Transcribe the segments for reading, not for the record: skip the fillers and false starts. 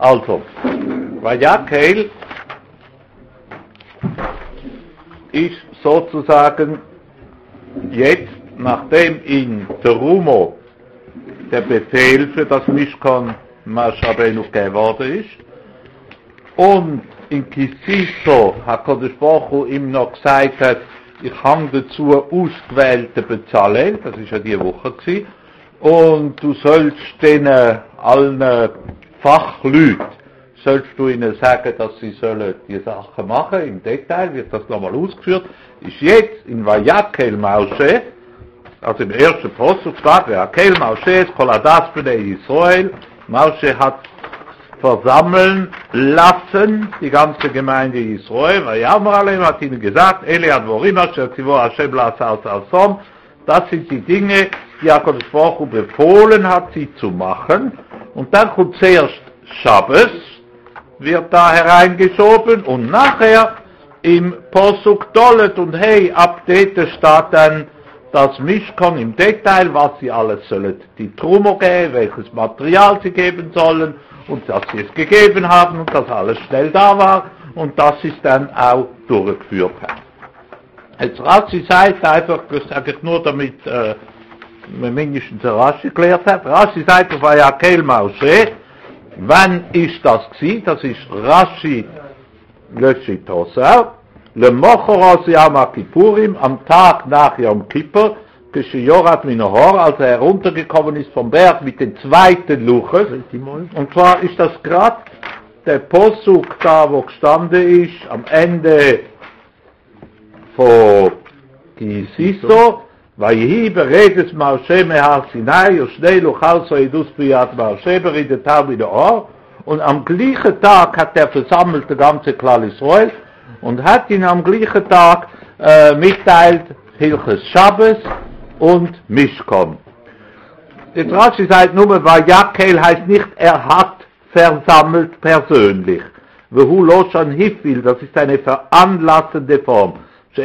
Also, Vayakel ist sozusagen jetzt, nachdem in Terumo der Befehl für das Mishkan Moshe Rabbeinu gegeben worden ist und in Kisiso HaKadosh Baruch Hu ihm noch gesagt hat, ich habe dazu ausgewählte Bezalel, das ist ja die Woche gewesen, und du sollst denen allen Fachleuten, sollst du ihnen sagen, dass sie sollen die Sachen machen, im Detail wird das nochmal ausgeführt, ist jetzt in Vayakel Moshe, also im ersten Posuk steht, Vayakel Moshe, Koladas Bnei Israel, Moshe hat versammeln lassen, die ganze Gemeinde Israel, Vayamar hat ihnen gesagt, Ele Advorim, Asher Tzivor Hashem La'asat Asom, das sind die Dinge, die HaKadosh Baruch Hu befohlen hat, sie zu machen, und dann kommt zuerst Shabbos, wird da hereingeschoben, und nachher im Posuk Dolet und Hey, ab dort steht dann das Mishkan im Detail, was sie alles sollen, die Trumo geben, welches Material sie geben sollen, und dass sie es gegeben haben und dass alles schnell da war und dass sie es dann auch durchgeführt haben. Jetzt Rashi sagt einfach, das sage ich nur damit man mindestens Rashi erklärt hat, Rashi sagt auf Vayakel Moshe, wann ist das gewesen? Das ist Rashi Löschi Tosau, Le Mochoros Yom Kippurim, am Tag nach Yom Kippur, Yorat Minohor, als er heruntergekommen ist vom Berg mit den zweiten Luches. Und zwar ist das gerade der Posuk da, wo gestanden ist, am Ende von Kisiso, Vayehi beredes Moshe mehar Sinai, Ushnei Luchal Soidus Biyat Moshe beredetar Minohor, und am gleichen Tag hat er versammelt der ganze Klal Israel und hat ihn am gleichen Tag mitteilt Hilches Shabbos und Mishkan. Jetzt Rashi sagt nur, Vayakel heißt nicht, er hat versammelt persönlich. Vehu Loshan Hifil, das ist eine veranlassende Form.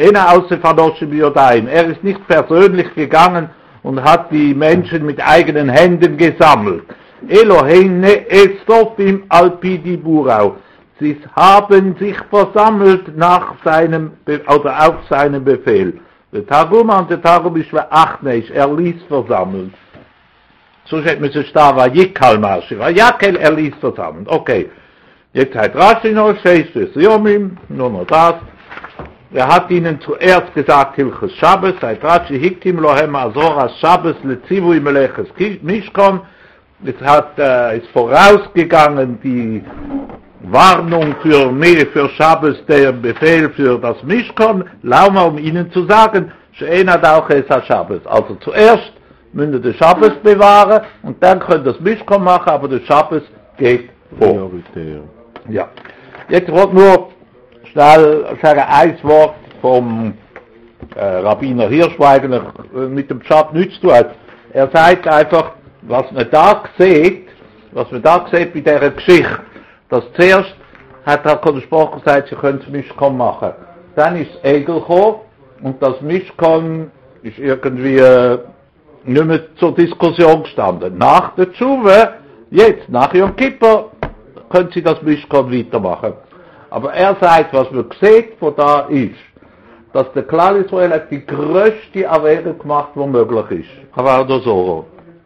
Er ist nicht persönlich gegangen und hat die Menschen mit eigenen Händen gesammelt. Eloheine Esofim Alpidi Burau. Sie haben sich versammelt nach seinem, oder auf seinem Befehl. Der Targum und der Targum ist ve'achnesh, er ließ versammeln. So steht mir so da, Vayikal Moshe, Vayakel, er ließ versammeln. Okay, jetzt hat Rashi noch, Sheishes Yomim, nur noch das. Er hat ihnen zuerst gesagt, Hilches Shabbos, seit Rashi Hiktim Lohem Azoras Shabbos Lezivu Meleches Mishkan. Es ist vorausgegangen die Warnung für Shabbos, der Befehl für das Mishkan, Lauma, um ihnen zu sagen, She'enad auch es Shabbos. Also zuerst müssen wir den Shabbos bewahren und dann können das Mishkan machen, aber der Shabbos geht vor. Ja. Jetzt wollte nur schnell sagen, ein Wort vom Rabbiner Hirschweiger mit dem Pshat nichts zu tun hat. Er sagt einfach, was man da sieht bei dieser Geschichte, dass zuerst hat HaKadosh Baruch Hu gesagt, sie können das Mishkan machen. Dann ist das Egel gekommen und das Mishkan ist irgendwie nicht mehr zur Diskussion gestanden. Nach der Tshuwe, jetzt, nach Yom Kippur, können sie das Mishkan weitermachen. Aber er sagt, was man sieht von da ist, dass der Klal Israel hat die größte Erwägung gemacht, die möglich ist. Aber auch so.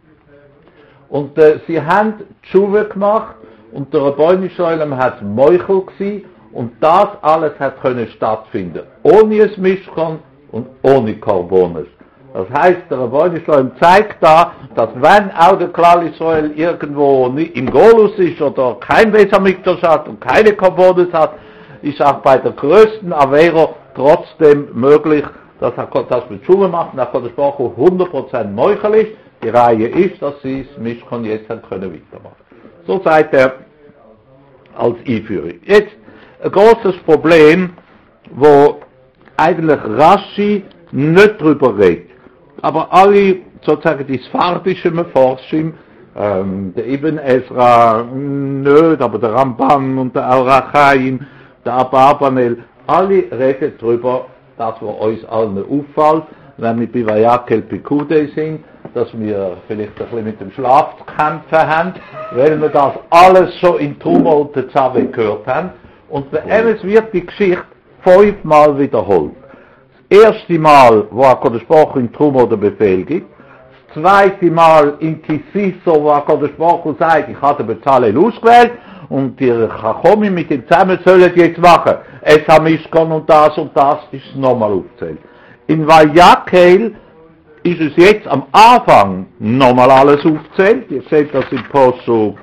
Und sie haben Tshuwe gemacht und der Rabbeinu Shalom hat Meuchel gewesen und das alles hat können stattfinden. Ohne es Mishkan und ohne Karbones. Das heißt, der Rabbeinu Shalom zeigt da, dass wenn auch der Klal Israel irgendwo im Golus ist oder kein Besamikdash hat und keine Karbones hat, ist auch bei der größten Avera trotzdem möglich, dass er das mit Tshuwe macht, nach der Sprache 100% Meuchel ist. Die Reihe ist, dass sie es Mishkan jetzt können weitermachen. So sagt er als Einführung. Jetzt ein großes Problem, wo eigentlich Rashi nicht drüber redet. Aber alle, sozusagen die sphardischen Meforschim, der Ibn Ezra nicht, aber der Ramban und der Al-Rachaim, der Abarbanel, alle reden drüber, das was uns allen auffällt, wenn wir bei Vayakel Pekude sind, dass wir vielleicht ein bisschen mit dem Schlaf zu kämpfen haben, weil wir das alles schon in Tumult der Zave gehört haben. Und es wird die Geschichte 5-mal wiederholt. Das erste Mal, wo HaKadosh Baruch Hu in Truma den Befehl gibt. Das zweite Mal in Kisiso, wo HaKadosh Baruch Hu sagt, ich hatte Bezalel ausgewählt und die Chachomim mit ihm zusammen sollen jetzt machen. Es haben Mishkan und das ist nochmal aufgezählt. In Vayakel ist es jetzt am Anfang nochmal alles aufgezählt. Ihr seht das im Posuk.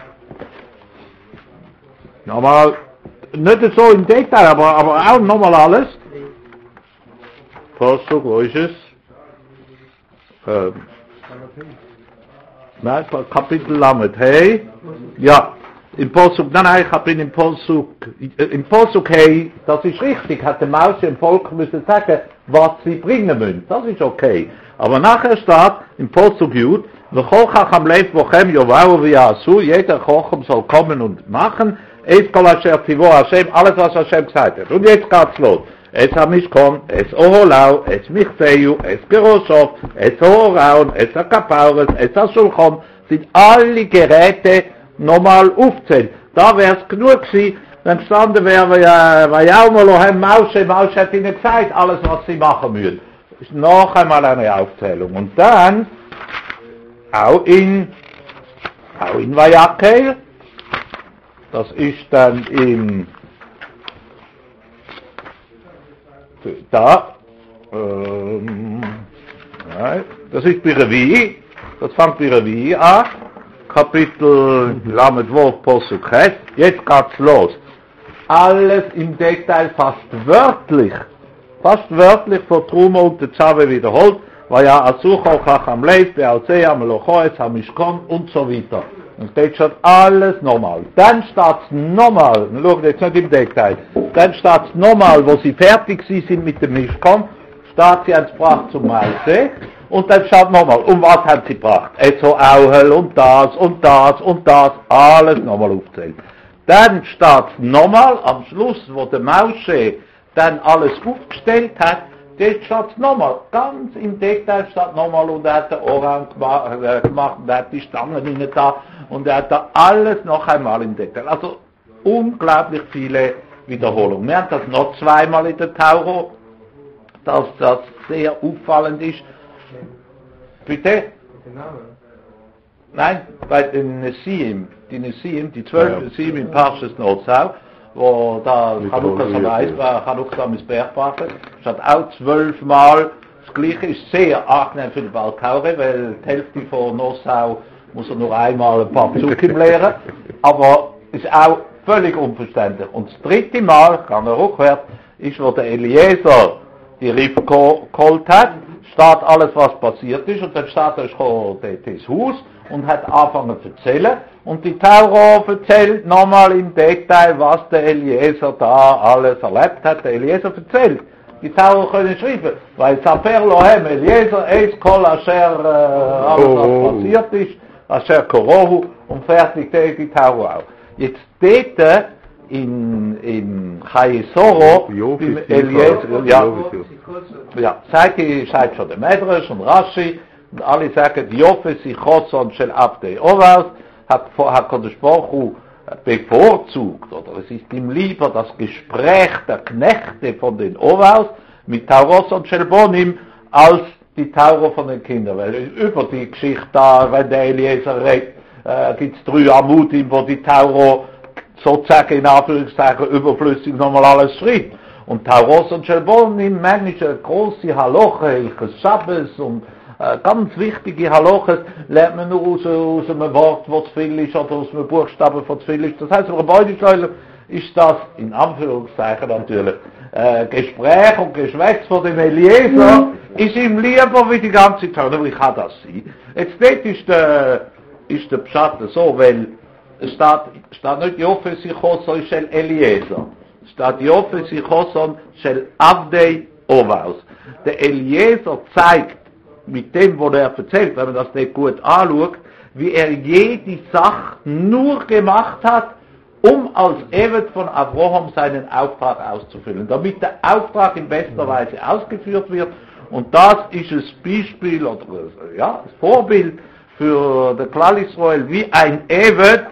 Nochmal, nicht so im Detail, aber auch nochmal alles. Posuk, wo ist es? Nein, Kapitel Lamed, hey? Ja, im Posuk, nein, ich bin im Posuk, hey, das ist richtig, hat der Maus im Volk müssen sagen, was sie bringen müssen, das ist okay. Aber nachher steht, im Posuk Jud, jeder Chochem soll kommen und machen, alles was Hashem gesagt hat. Und jetzt geht's los. Es Hamishkon, es Oholau, es Michseyu, es Geroshof, es Ohoraun, es Akapaures, es Aschulchon, sind alle Geräte nochmal aufzählt. Da wäre es genug gewesen, wenn standen wäre, Moshe hat ihnen gesagt, alles was sie machen müssen. Das ist noch einmal eine Aufzählung. Und dann, auch in Vayakel, das ist dann in das ist bei Revi, das fängt bei Revi an, Kapitel Lamed Wov Posuk Ches, jetzt geht's los. Alles im Detail fast wörtlich von Truma und der Zave wiederholt, weil ja Asucho Chacham Leif, Bealzea, Melochoes, Hamishkon und so weiter. Und das steht alles nochmal. Dann steht's nochmal, schaut jetzt nicht im Detail, dann steht's nochmal, wo sie fertig sind mit dem Mishkan, steht sie ans gebracht zum Maise, und dann steht nochmal, um was haben sie gebracht? So Auhel und das und das und das, alles nochmal aufzählt. Dann steht's nochmal am Schluss, wo der Moshe dann alles aufgestellt hat, dort steht nochmal, ganz im Detail steht nochmal, und er hat den Orang gemacht, und er hat die Stangen hinten da, und er hat da alles noch einmal im Detail. Also unglaublich viele Wiederholungen. Wir haben das noch zweimal in der Tauro, dass das sehr auffallend ist. Bitte? Nein, bei den Nesiim, die 12 Nesiim in Parshas Nozau, wo da Chanukka am Isbergbach statt auch 12 Mal. Das Gleiche ist sehr angenehm für den Baltaure, weil die Hälfte von Nossau muss er nur einmal ein paar Psukim lehren, aber ist auch völlig unverständlich. Und das dritte Mal, kann er rückwärts, ist, wo der Eliezer die Rippe geholt hat, steht alles, was passiert ist, und dann steht er ins Haus und hat angefangen zu erzählen, und die Tauro erzählt nochmal im Detail, was der Eliezer da alles erlebt hat. Der Eliezer erzählt. Die Tauro können schreiben, weil Saper Lohem Eliezer Eis Kol Asher alles was passiert ist, Asher Korohu, und fertig die Tauro auch. Jetzt dort in Chayesoro, im Eliezer, seit schon der Medrash und Rashi, und alle sagen, Jofe Sichoson Shel Abdei Ovas, hat HaKadosh Baruch Hu bevorzugt, oder es ist ihm lieber das Gespräch der Knechte von den Ovas mit Tauros und Shelbonim als die Tauro von den Kindern, weil über die Geschichte da, wenn der Eliezer redet, gibt es 3 Amudim, wo die Tauro sozusagen in Anführungszeichen überflüssig nochmal alles schreibt. Und Tauros und Shelbonim, manchmal eine große Haloche, Hilches Shabbos und ganz wichtige Haloches lernt man nur aus einem Wort, was zu viel ist, oder aus einem Buchstaben, was zu viel ist. Das heisst, für eine Beutescheuler ist das, in Anführungszeichen natürlich, Gespräch und Geschwätz von dem Eliezer, ist ihm lieber wie die ganze Zeit. Aber wie kann das sein? Jetzt dort ist der Pshat so, weil es steht nicht Jofe Sichoson Shel Eliezer, es steht Jofe Sichoson Shel Avdei Ovaus. Der Eliezer zeigt, mit dem, was er erzählt, wenn man das nicht gut anschaut, wie er jede Sache nur gemacht hat, um als Evet von Abraham seinen Auftrag auszufüllen, damit der Auftrag in bester Weise ausgeführt wird Und das ist ein Beispiel oder ja, ein Vorbild für den Klal Israel, wie ein Eved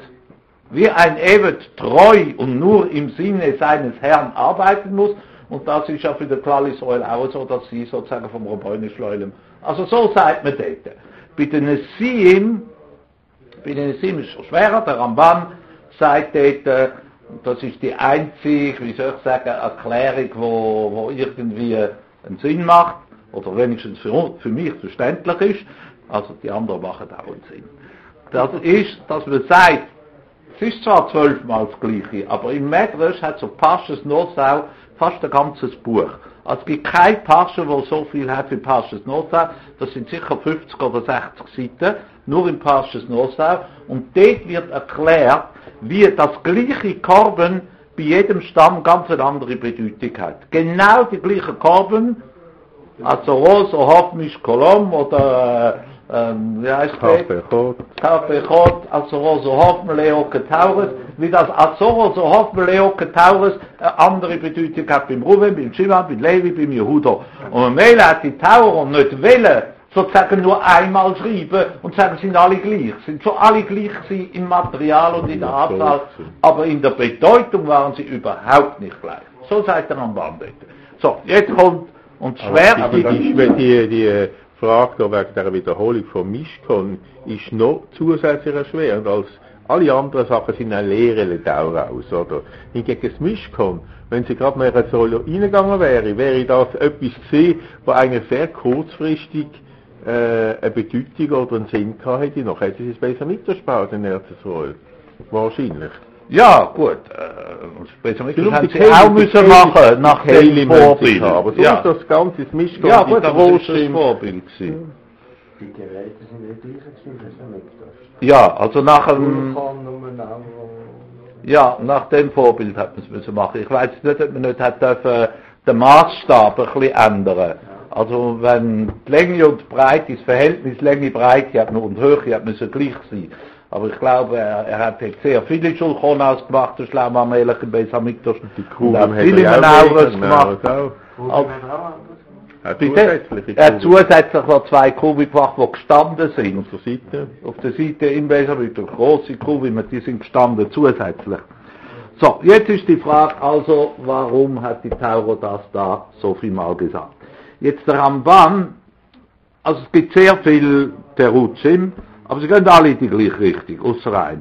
treu und nur im Sinne seines Herrn arbeiten muss. Und das ist ja für den Klal Israel auch so, dass sie sozusagen vom Rabbinisch Leulem, also so sagt man dort. Bei den Nesiim ist es schwerer, der Ramban sagt dort, das ist die einzige, wie soll ich sagen, Erklärung, wo irgendwie einen Sinn macht, oder wenigstens für mich verständlich ist, also die anderen machen auch einen Sinn. Das ist, dass man sagt, es ist zwar 12-mal das Gleiche, aber im Medrash hat so Parshas Nosau fast ein ganzes Buch. Also es gibt kein Parsha, wo so viel hat wie Parshas Nosau, das sind sicher 50 oder 60 Seiten, nur in Parshas Nosau, und dort wird erklärt, wie das gleiche Korben bei jedem Stamm ganz eine andere Bedeutung hat. Genau die gleiche Korben, also Rosa Hofmisch Kolom oder wie heißt Tapechot, Azoroso Hofm Leo Ketaures, wie das Azoroso Hofm Leo Ketaures eine andere Bedeutung hat beim Ruven, beim Shimon, beim Levi, beim Yehuda. Und Mele hat die Taurer nicht wollen, sozusagen nur einmal schreiben und sagen, sind alle gleich. Sind schon alle gleich im Material und in der Anzahl, aber in der Bedeutung waren sie überhaupt nicht gleich. So sagt der Ramban dort. So, jetzt kommt, und schwer, aber die Frage da wegen der Wiederholung von Mishkan ist noch zusätzlich erschwerend als alle anderen Sachen sind eine Lehre daraus, oder? Hingegen das Mishkan, wenn sie gerade mal in eine Säule reingegangen wäre das etwas gewesen, was eigentlich sehr kurzfristig eine Bedeutung oder einen Sinn gehabt hätte, noch hätte sie es besser mitgespart in der Säule. Wahrscheinlich. Ja, gut, das haben sie auch müssen machen, nach dem Vorbild. Aber so ist das ganze Mishkan, ja, gut, aber das ist das Vorbild gewesen. Die Geräte sind die gleichen gewesen, ja, also nach dem... Ja, nach dem Vorbild hat man es müssen machen. Ich weiß nicht, ob man nicht hat dürfen den Maßstab ein bisschen ändern. Also wenn die Länge und die Breite, das Verhältnis Länge-Breite und Höhe hat müssen gleich sein. Aber ich glaube, er hat jetzt sehr viele Schulchon ausgemacht, der Schlamm am Ehrlichen Beis Hamikdash. Die Kuh hat viele Menauers gemacht. Er hat zusätzlich noch 2 Kuben gemacht, die gestanden sind. Auf der Seite im Beis Hamikdash. Grosse Kuben, die sind gestanden zusätzlich. So, jetzt ist die Frage also, warum hat die Tauro das da so viel mal gesagt? Jetzt der Ramban, also es gibt sehr viel Terutschim, aber sie gehen alle in die gleiche Richtung, außer einem.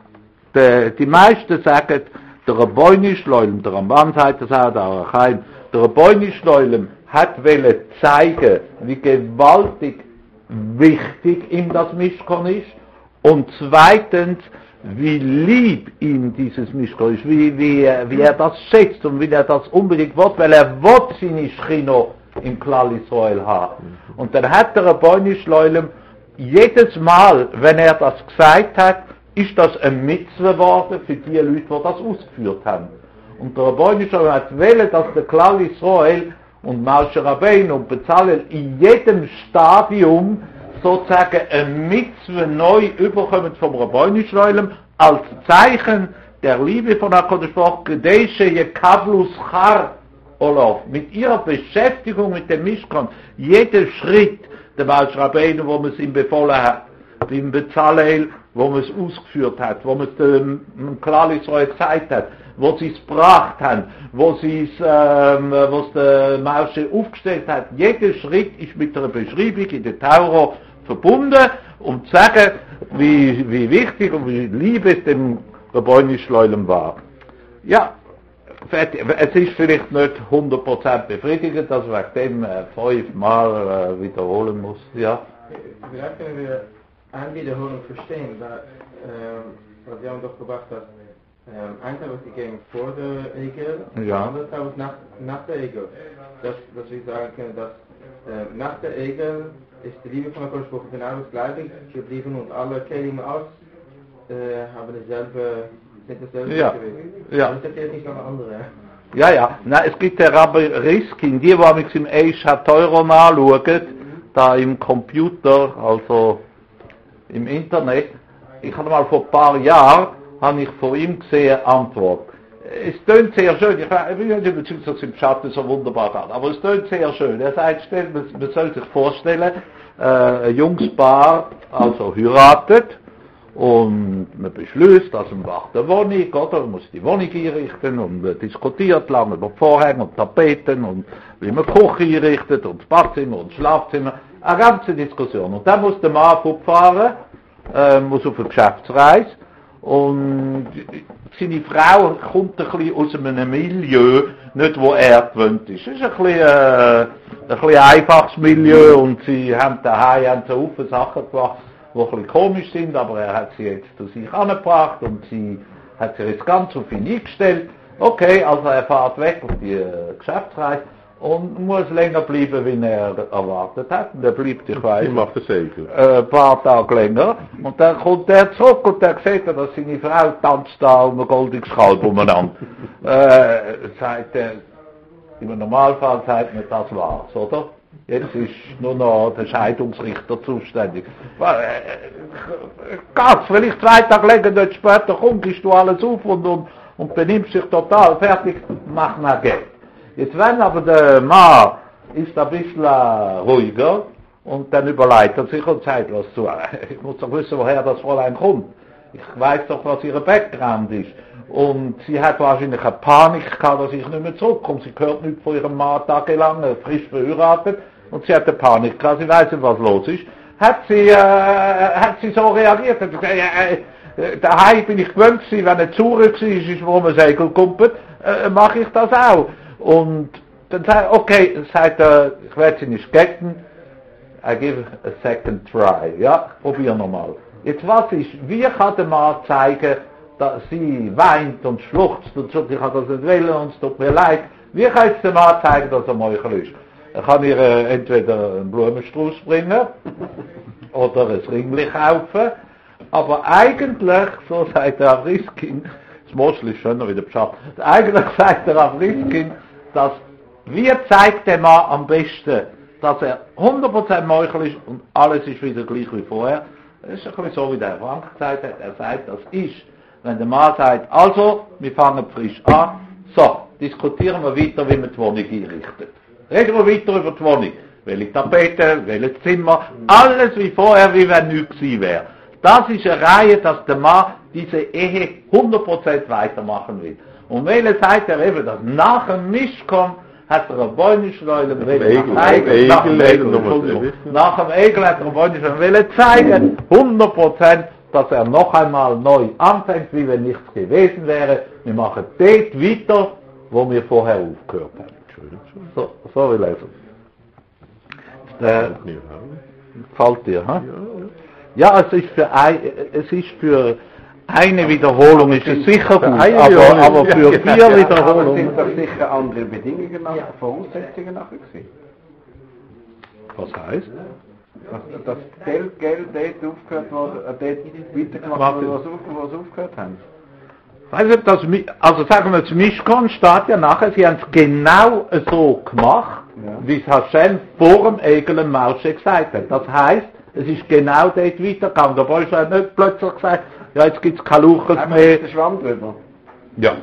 Die meisten sagen, der Rabbinisch Leulem, der Ramban sagt das auch, der Arachaim, der Rabbinisch Leulem hat wollen zeigen, wie gewaltig wichtig ihm das Mishkan ist, und zweitens, wie lieb ihm dieses Mishkan ist, wie er das schätzt und wie er das unbedingt will, weil er will seine Schchino im Klal Israel haben. Und dann hat der Rabbinisch Leulem jedes Mal, wenn er das gesagt hat, ist das ein Mitzwe geworden für die Leute, die das ausgeführt haben. Und der Rabbinisch Leulem hat wollen, dass der Klal Israel und Moshe Rabbeinu und Bezalel in jedem Stadium sozusagen ein Mitzwe neu überkommen vom Rabbinisch Leulem als Zeichen der Liebe von HaKadosh Baruch Hu, Gedeshe Yekavlu Schar Olaf, mit ihrer Beschäftigung mit dem Mishkan, jeder Schritt, der Moshe Rabbeinu, wo man es ihm befohlen hat, beim Bezalel, wo man es ausgeführt hat, wo man es dem Klal Israel gezeigt hat, wo sie es gebracht haben, wo es der Moshe aufgestellt hat. Jeder Schritt ist mit einer Beschreibung in der Tauro verbunden, um zu sagen, wie wichtig und wie lieb es dem Rabbinisch Leulem war. Ja, es ist vielleicht nicht 100% befriedigend, dass man dem 5-mal wiederholen muss. Ja. Vielleicht können wir eine Wiederholung verstehen, weil wir haben doch gebracht, dass ein Teil ist gegeben vor der Egel, ja. Der andere Teil ist nach der Egel. Dass wir sagen können, dass nach der Egel ist die Liebe von der HaKadosh Baruch Hu genau das gleiche geblieben und alle Kelim aus haben sind dasselbe gewesen. Ja. Das ist jetzt nicht noch eine andere. Ja. Na, es gibt der Rabbi Riskin, die im Eish HaTeuro nachschauen, da im Computer, also im Internet. Ich habe mal vor ein paar Jahren, habe ich von ihm gesehen, Antwort. es tönt sehr schön, ich bin nicht überzeugt, dass es im Schatten so wunderbar hat, aber es tönt sehr schön. Er sagt, man soll sich vorstellen, ein junges Paar also heiratet und man beschließt, dass man macht eine Wohnung, oder? Man muss die Wohnung einrichten und diskutiert lange über Vorhänge und Tapeten und wie man die Küche einrichtet und das Badzimmer und das Schlafzimmer, eine ganze Diskussion. Und dann muss der Mann fortfahren, muss auf eine Geschäftsreise und seine Frau kommt ein bisschen aus einem Milieu, nicht wo er gewöhnt ist. Es ist ein bisschen einfaches Milieu und sie haben daheim so viele Sachen gemacht, die ein bisschen komisch sind, aber er hat sie jetzt zu sich angebracht und sie hat sich jetzt ganz auf ihn eingestellt. Okay, also er fährt weg auf die Geschäftsreise und muss länger bleiben, wie er erwartet hat. Und er bleibt, ich weiß, macht das Segel. Ein paar Tage länger. Und dann kommt er zurück und dann sieht er, dass seine Frau tanzt da um ein goldiges Kalb umeinander. Sagt er, im Normalfall sagt man, das war's, oder? Jetzt ist nur noch der Scheidungsrichter zuständig. Ganz, wenn ich 2 Tage länger nicht später komme, gehst du alles auf und benimmst dich total fertig, mach mal Geld. Jetzt wenn aber der Mann ist ein bisschen ruhiger und dann überlegt er sich und sagt, was zu, ich muss doch wissen, woher das Fräulein kommt. Ich weiß doch, was ihr Background ist. Und sie hat wahrscheinlich eine Panik gehabt, dass ich nicht mehr zurückkomme. Sie hört nicht von ihrem Mann tagelang, frisch verheiratet, und sie hat eine Panik gehabt, sie weiß nicht, was los ist. Hat sie so reagiert, hat gesagt, daheim bin ich gewöhnt gewesen, wenn er zurück ist, wo man Segel kumpelt, mache ich das auch. Und dann sagt er, okay, sagt er, ich werde sie nicht gecken, I give a second try, ja, probier nochmal. Jetzt was ist, wie kann der Mann zeigen, dass sie weint und schluchzt und sagt, ich kann das nicht wählen und es tut mir leid. Wie kann jetzt der Mann zeigen, dass er Meuchel ist? Er kann ihr entweder einen Blumenstrauß bringen oder ein Ringli kaufen, aber eigentlich, so sagt der Avriskin, das Moschel ist schöner wie der Pschat, eigentlich sagt der Avriskin, dass wir zeigt dem Mann am besten, dass er 100% Meuchel ist und alles ist wieder gleich wie vorher. Das ist ein bisschen so, wie der Frank gesagt hat. Er sagt, das ist, wenn der Mann sagt, also, wir fangen frisch an, so, diskutieren wir weiter, wie man die Wohnung einrichtet. Reden wir weiter über die Wohnung. Welche Tapete, welches Zimmer, alles wie vorher, wie wenn nichts gewesen wäre. Das ist eine Reihe, dass der Mann diese Ehe 100% weitermachen will. Und wenn er sagt, er eben, dass nach dem Mischkom hat er eine Bäuneschleule, nach dem Egel hat er eine Bäuneschleule zeigen, 100%, dass er noch einmal neu anfängt, wie wenn nichts gewesen wäre. Wir machen dort weiter, wo wir vorher aufgehört haben. So will er es. Gefällt dir, ha? Ja, es ist für eine Wiederholung ist es sicher gut, aber für 4 Wiederholungen sind das sicher andere Bedingungen, Voraussetzungen nachher gewesen. Was heisst? Dass Geld dort aufgehört wurde, dort weitergemacht wurde, wo sie aufgehört haben. Weißt du, also sagen wir, das Mischkon steht ja nachher, sie haben es genau so gemacht, wie es Hashem vor dem Egel im Mausche gesagt hat. Das heisst, es ist genau dort weitergegangen. Der Boy hat nicht plötzlich gesagt, ja, jetzt gibt es keine Luches mehr. Der Schwamm drüber. Ja.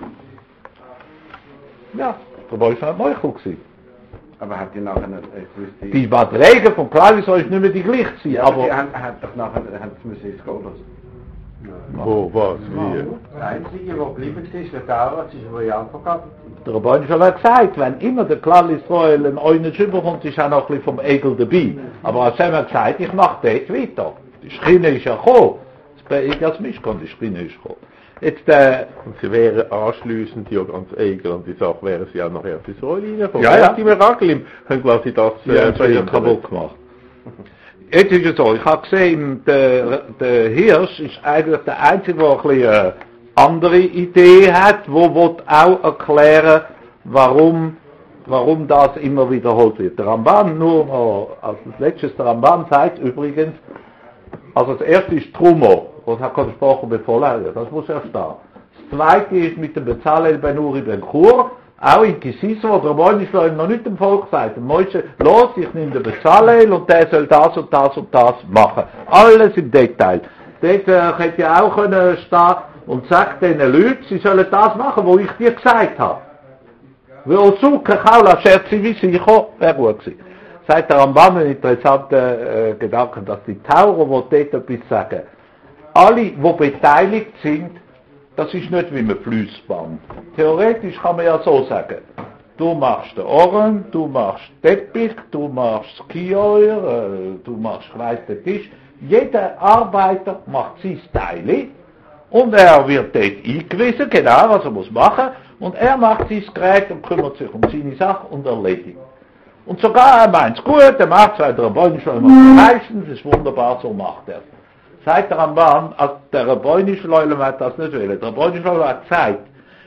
Ja, der Boy war Meuchel gewesen. Aber hat die nachher nicht gewusst... Die Beträge von Claudius soll nicht mehr die gleiche sein, Ja, aber... die hat doch nachher, müssen ins Gold lassen. Wo, was, wie? Das Einzige, was geblieben ist, der Dauert, ist royal verkauft. Der Rabbi hat gesagt, wenn immer der Klall Israel ein Eunisch überkommt, ist auch noch ein bisschen vom Egel dabei. Aber Hashem hat gesagt, ich mache dort weiter. Die Schiene ist ja gekommen. Das Mischkon, die Schiene ist gekommen. Jetzt, und sie wären anschliessend ja ans Egel und die Sache wären sie auch nachher fürs Roll reingekommen. Ja. Die Mirakel haben quasi das kaputt gemacht. Jetzt ist es so, ich habe gesehen, der Hirsch ist eigentlich der Einzige, der ein bisschen eine andere Idee hat, wo auch erklären, warum das immer wiederholt wird. Der Ramban, nur noch als letztes, der Ramban sagt übrigens, also das erste ist Trumo, was hat gesprochen bevor das muss er stehen. Das zweite ist mit dem Bezalel Ben Uri Ben Chur, auch in Kisisa, wo der Moinischleim noch nicht dem Volk sagt, der Moishe, los, ich nehme den Bezalel und der soll das und das und das machen. Alles im Detail. Dort hätte ja auch können stehen, und sag den Leuten, sie sollen das machen, was ich dir gesagt habe. Weil Osuke Kaula scherzi wie sicher, wäre gut gewesen. Sagt der Ramban einen interessanten Gedanken, dass die Taurer, die dort etwas sagen, alle, die beteiligt sind, das ist nicht wie ein Fließband. Theoretisch kann man ja so sagen, du machst den Ohren, du machst Teppich, du machst das Kioer, du machst den Tisch. Jeder Arbeiter macht sein Teil und er wird dort eingewiesen, genau was er muss machen, und er macht sein Gerät und kümmert sich um seine Sache und erledigt. Und sogar er meint es gut, er macht es, weil der Rebbeinu meistens ist wunderbar, so macht er es. Sagt der Ramban, als der Rebbeinu hat das nicht will. Der Rebbeinu hat gesagt,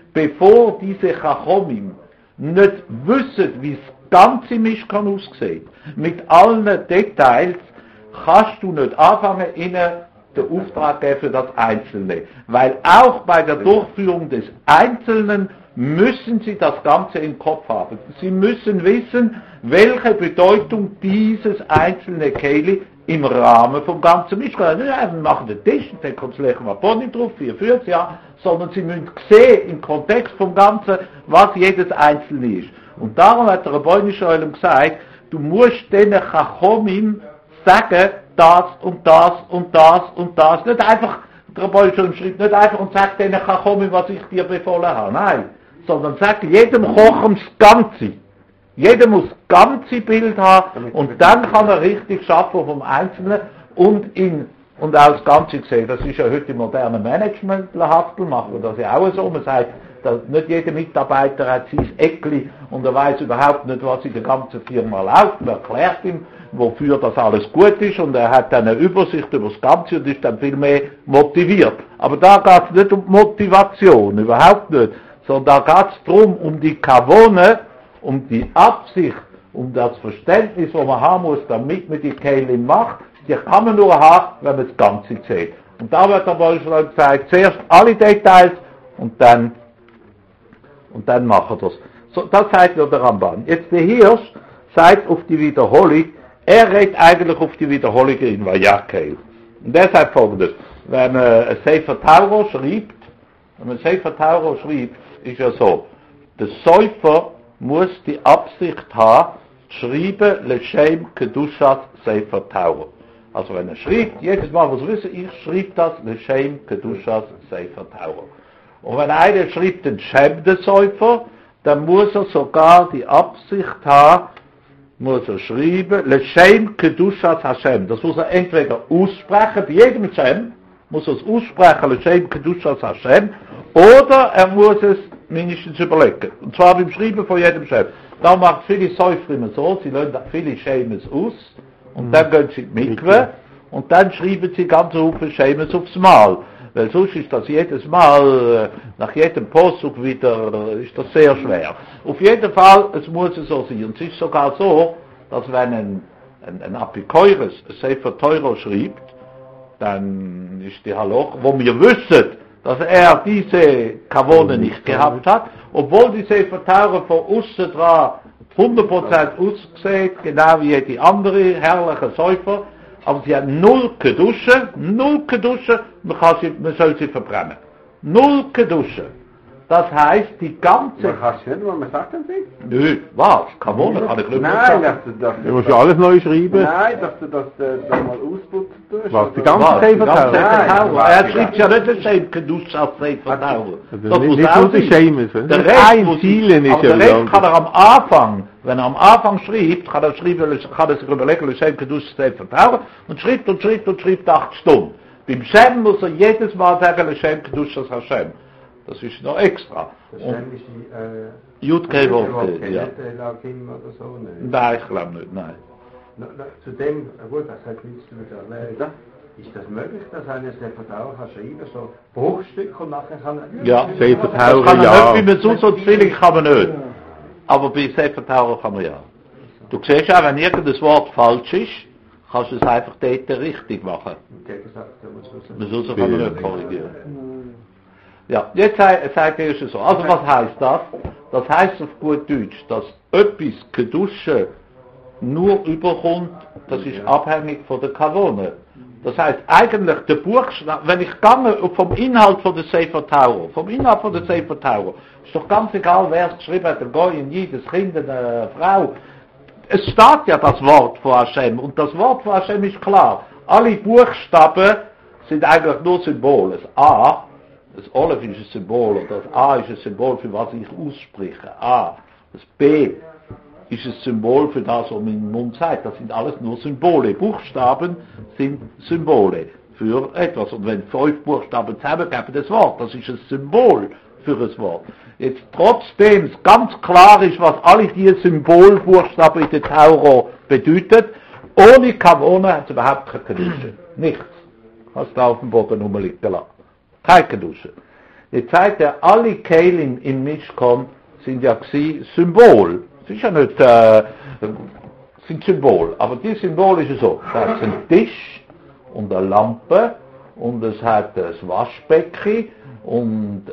bevor diese Chachomim nicht wissen, wie das ganze Mischkan aussieht, mit allen Details, kannst du nicht anfangen, ihnen den Auftrag geben für das Einzelne. Weil auch bei der Durchführung des Einzelnen müssen sie das Ganze im Kopf haben. Sie müssen wissen, welche Bedeutung dieses einzelne Keili im Rahmen vom ganzen Mischkan. Nicht einfach machen den Tisch, dann kommt das Lechem Aponi drauf, 4 ja, sondern sie müssen sehen, im Kontext vom Ganzen, was jedes Einzelne ist. Und darum hat der Rebbeinu gesagt, du musst denen Chachomim sagen, das und das und das und das. Nicht einfach, der Rebbeinu schreibt nicht einfach und sagt denen Chachomim, was ich dir befohlen habe. Nein, sondern sagt jedem Chochem das Ganze. Jeder muss das ganze Bild haben und dann kann er richtig schaffen vom Einzelnen und auch das Ganze sehen. Das ist ja heute im modernen Management-Haftel, machen wir das ja auch so. Man sagt, dass nicht jeder Mitarbeiter hat sein Eckli und er weiß überhaupt nicht, was in der ganzen Firma läuft. Man erklärt ihm, wofür das alles gut ist und er hat dann eine Übersicht über das Ganze und ist dann viel mehr motiviert. Aber da geht es nicht um Motivation, überhaupt nicht, sondern da geht es darum, um die Kavone, um die Absicht, um das Verständnis, das man haben muss, damit man die Keilim macht, die kann man nur haben, wenn man das Ganze sieht. Und da wird aber schon gesagt, zuerst alle Details und dann machen wir das. So, das sagt ja der Ramban. Jetzt der Hirsch sagt auf die Wiederholung, er redet eigentlich auf die Wiederholung in Vayakel. Und deshalb folgendes, wenn man ein Sefer Tauro schreibt, ist ja so, der Säufer muss die Absicht haben, zu schreiben, Leshem Kedushas Sefer Tauro. Also wenn er schreibt, jedes Mal muss er wissen, ich schreibe das, Leshem Kedushas Sefer Tauro. Und wenn einer schreibt den Shem des Säufer, dann muss er sogar die Absicht haben, muss er schreiben, Leshem Kedushas Hashem. Das muss er entweder aussprechen, bei jedem Shem muss er es aussprechen, Leshem Kedushas Hashem, oder er muss es mindestens überlegen. Und zwar beim Schreiben von jedem Shem. Da macht viele Säufer immer so, sie lassen viele Schemes aus, und dann gehen sie in die Mikve, und dann schreiben sie ganz viele Schemes aufs Mal. Weil sonst ist das jedes Mal, nach jedem Postzug wieder, ist das sehr schwer. Auf jeden Fall, es muss so sein. Und es ist sogar so, dass wenn ein Apikoires, ein Sefer Teuro schreibt, dann ist die Haloch, wo wir wissen, dass er diese Kavone nicht gehabt hat, obwohl die Sefer Teuro von außen dran 100% aussieht, genau wie die andere herrliche Säufer, aber sie hat null Kedusche, man soll sie verbrennen. Null Kedusche. Das heißt, die ganze... Man kann es nicht, was man sagt an sich? Nö, was? Kavone kann ich nicht sagen. Nein, du musst ja alles neu schreiben. Nein, dass du das mal ausputzt tust. Was, die ganze Sefer Tauro? Er schreibt ja nicht den Sefer Kedusche als Sefer Tauro. Das muss nicht nur die Schemes. Der Rest kann er am Anfang, wenn er am Anfang schreibt, kann er sich überlegen, Leshem Kedusha Sefer Tauro, und schreibt 8 Stunden. Beim Shem muss er jedes Mal sagen, Leshem Kedusha Hashem. Das ist noch extra. Das Shem ist die Jud-Kei-Worte, ja. Elohim oder so, ne? Nein, ich glaube nicht, nein. Zu dem, gut, das hat nichts damit erledigt. Ist das möglich, dass einer Sefer Tauro schreiben kann, so Bruchstück und nachher kann er... Ja, Sefer Tauro, kann er ja. nicht, wie man sonst so viel kann man nicht. Aber bei Sefer Tauro kann man ja. Du siehst auch, wenn irgendein Wort falsch ist, kannst du es einfach dort richtig machen. Im Gegensatz, man kann man nicht korrigieren. Ja, jetzt sagt er es so. Also was heißt das? Das heißt auf gut Deutsch, dass etwas Kedusche nur überkommt, das ist abhängig von der Kavone. Das heißt, eigentlich der Buchstabe, wenn ich gehe vom Inhalt von der Sefer Torah, ist doch ganz egal, wer es geschrieben hat, ein Goy, ein Jid, ein Kind, eine Frau. Es steht ja das Wort von Hashem, und das Wort von Hashem ist klar. Alle Buchstaben sind eigentlich nur Symbole. Das A, das Aleph ist ein Symbol, und das A ist ein Symbol für was ich ausspreche. A. Das B ist ein Symbol für das, was mein Mund sagt. Das sind alles nur Symbole. Buchstaben sind Symbole für etwas. Und wenn 5 Buchstaben zusammengeben das Wort, das ist ein Symbol für ein Wort. Jetzt trotzdem es ganz klar ist, was alle diese Symbolbuchstaben in der Torah bedeuten, ohne Kavone hat es überhaupt keine Kedusche. Nichts. Hast du auf dem Boden rumliegen lassen. Keine Kedusche. Jetzt sagt er, alle Kelim im Mishkan sind ja Symbol. Es ist ja nicht, sind Symbol. Aber dieses Symbol ist so. Es hat einen Tisch und eine Lampe und es hat ein Waschbecken und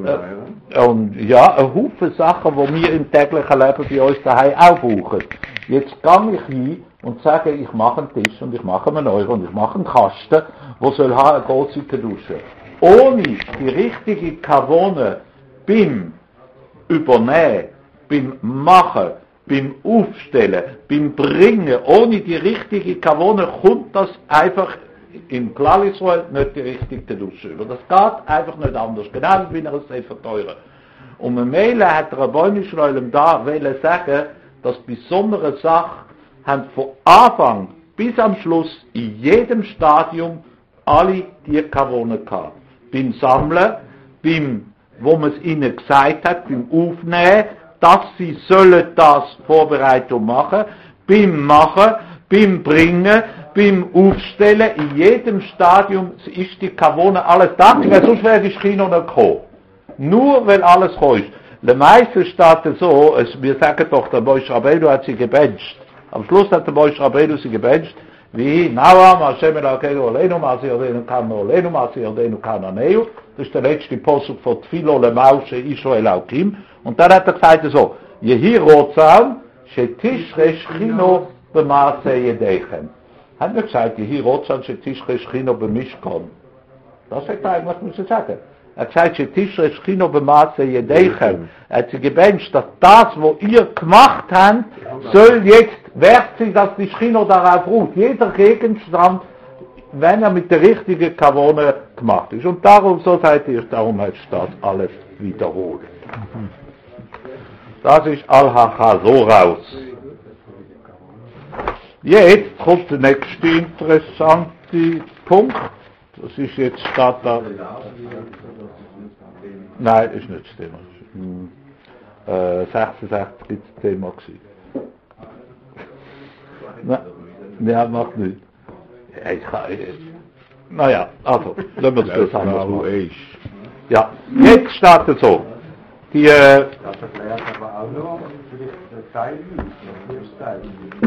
ja, ein Haufen Sachen, die wir im täglichen Leben bei uns daheim auch brauchen. Jetzt gehe ich hin und sage, ich mache einen Tisch und ich mache einen Euro und ich mache einen Kasten, der soll eine große Dusche. Ohne die richtige Kavone beim Übernehmen, beim Machen, beim Aufstellen, beim Bringen, ohne die richtige Kavone kommt das einfach in Klal Israel nicht die richtige Dusche über. Das geht einfach nicht anders. Genau wie er es sehr verteuern. Und mit Meile hat der Rabbeinu Shalom da sagen, dass bei so einer Sache haben von Anfang bis am Schluss in jedem Stadium alle die Kavone gehabt. Beim Sammeln, wo man es ihnen gesagt hat, beim Aufnehmen, dass sie sollen das Vorbereitung machen, beim Machen, beim Bringen, beim Aufstellen, in jedem Stadium ist die Kavone alles da, weil sonst wäre das Kino nicht gekommen. Nur weil alles gekommen ist. Der meiste steht so, wir sagen doch, der Moshe Rabbeinu hat sie gebencht. Am Schluss hat der Moshe Rabbeinu sie gebencht, wie Naam Hashem Elokeinu Aleinu Masi Yodenu Kano Aleinu Masi Yodenu Kananeu. Das ist der letzte Posuk von Tfilo Lemauche Israel Aukim. Und dann hat er gesagt so, Yehi Rotzan Shetishre Shchino B'Maaseh Yedechem. Hat er gesagt, Yehi Rotzan Shetishre Shchino B'Mishkan. Das hätte er eigentlich müssen sagen. Er hat gesagt, Shetishre Shchino B'Maaseh Yedechem. Er hat sie gebencht, dass das, was ihr gemacht habt, soll jetzt wert sein, dass die Schchino darauf ruht. Jeder Gegenstand, wenn er mit der richtigen Kavone gemacht ist. Und darum, so seid ihr, darum heißt das alles wiederholt. Das ist Al-Hacha so raus. Jetzt kommt der nächste interessante Punkt. Das ist jetzt statt da. Nein, ist nicht das Thema. 66 ist das Thema gewesen. Ja, macht nicht. Naja, also, lassen wir das anders machen. Ja, jetzt startet so. Die, das erklärt aber auch noch, vielleicht teilweise,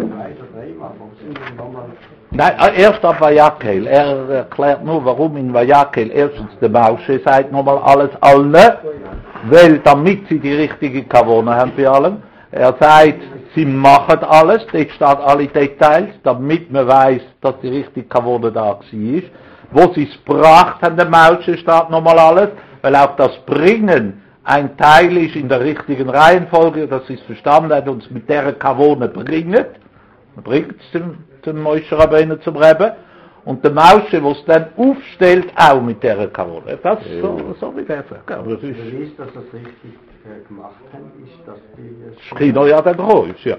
nein, erst ab Vayakel. Er erklärt nur, warum in Vayakel erstens der Moshe sagt nochmal alles alle, weil damit sie die richtige Kavone haben bei allem. Er sagt, sie machen alles, dort steht alle Details, damit man weiß, dass die richtige Kavone da war. Wo sie es gebracht haben, der Moshe, steht nochmal alles, weil auch das Bringen ein Teil ist in der richtigen Reihenfolge, dass sie es verstanden hat und es mit der Kavone bringt. Man bringt es zum Moshe Rabbeinu zum Rebbe. Und der Moshe, der es dann aufstellt, auch mit der Kavone. Das ist so wie der sagt. Ja, das ist, dass das richtig gemacht haben, ist, dass die... Schchino ja der Groß, ja.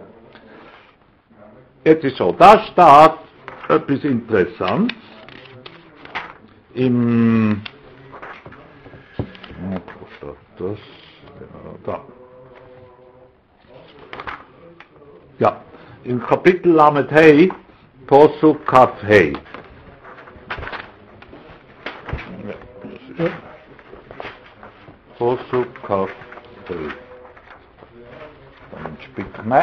Jetzt ist so, da steht etwas Interessantes im... Wo steht das? Da. Ja, im Kapitel Lamed Hei, Posuk Kaf Hei. Posuk Kaf Hei. Dann spielt man.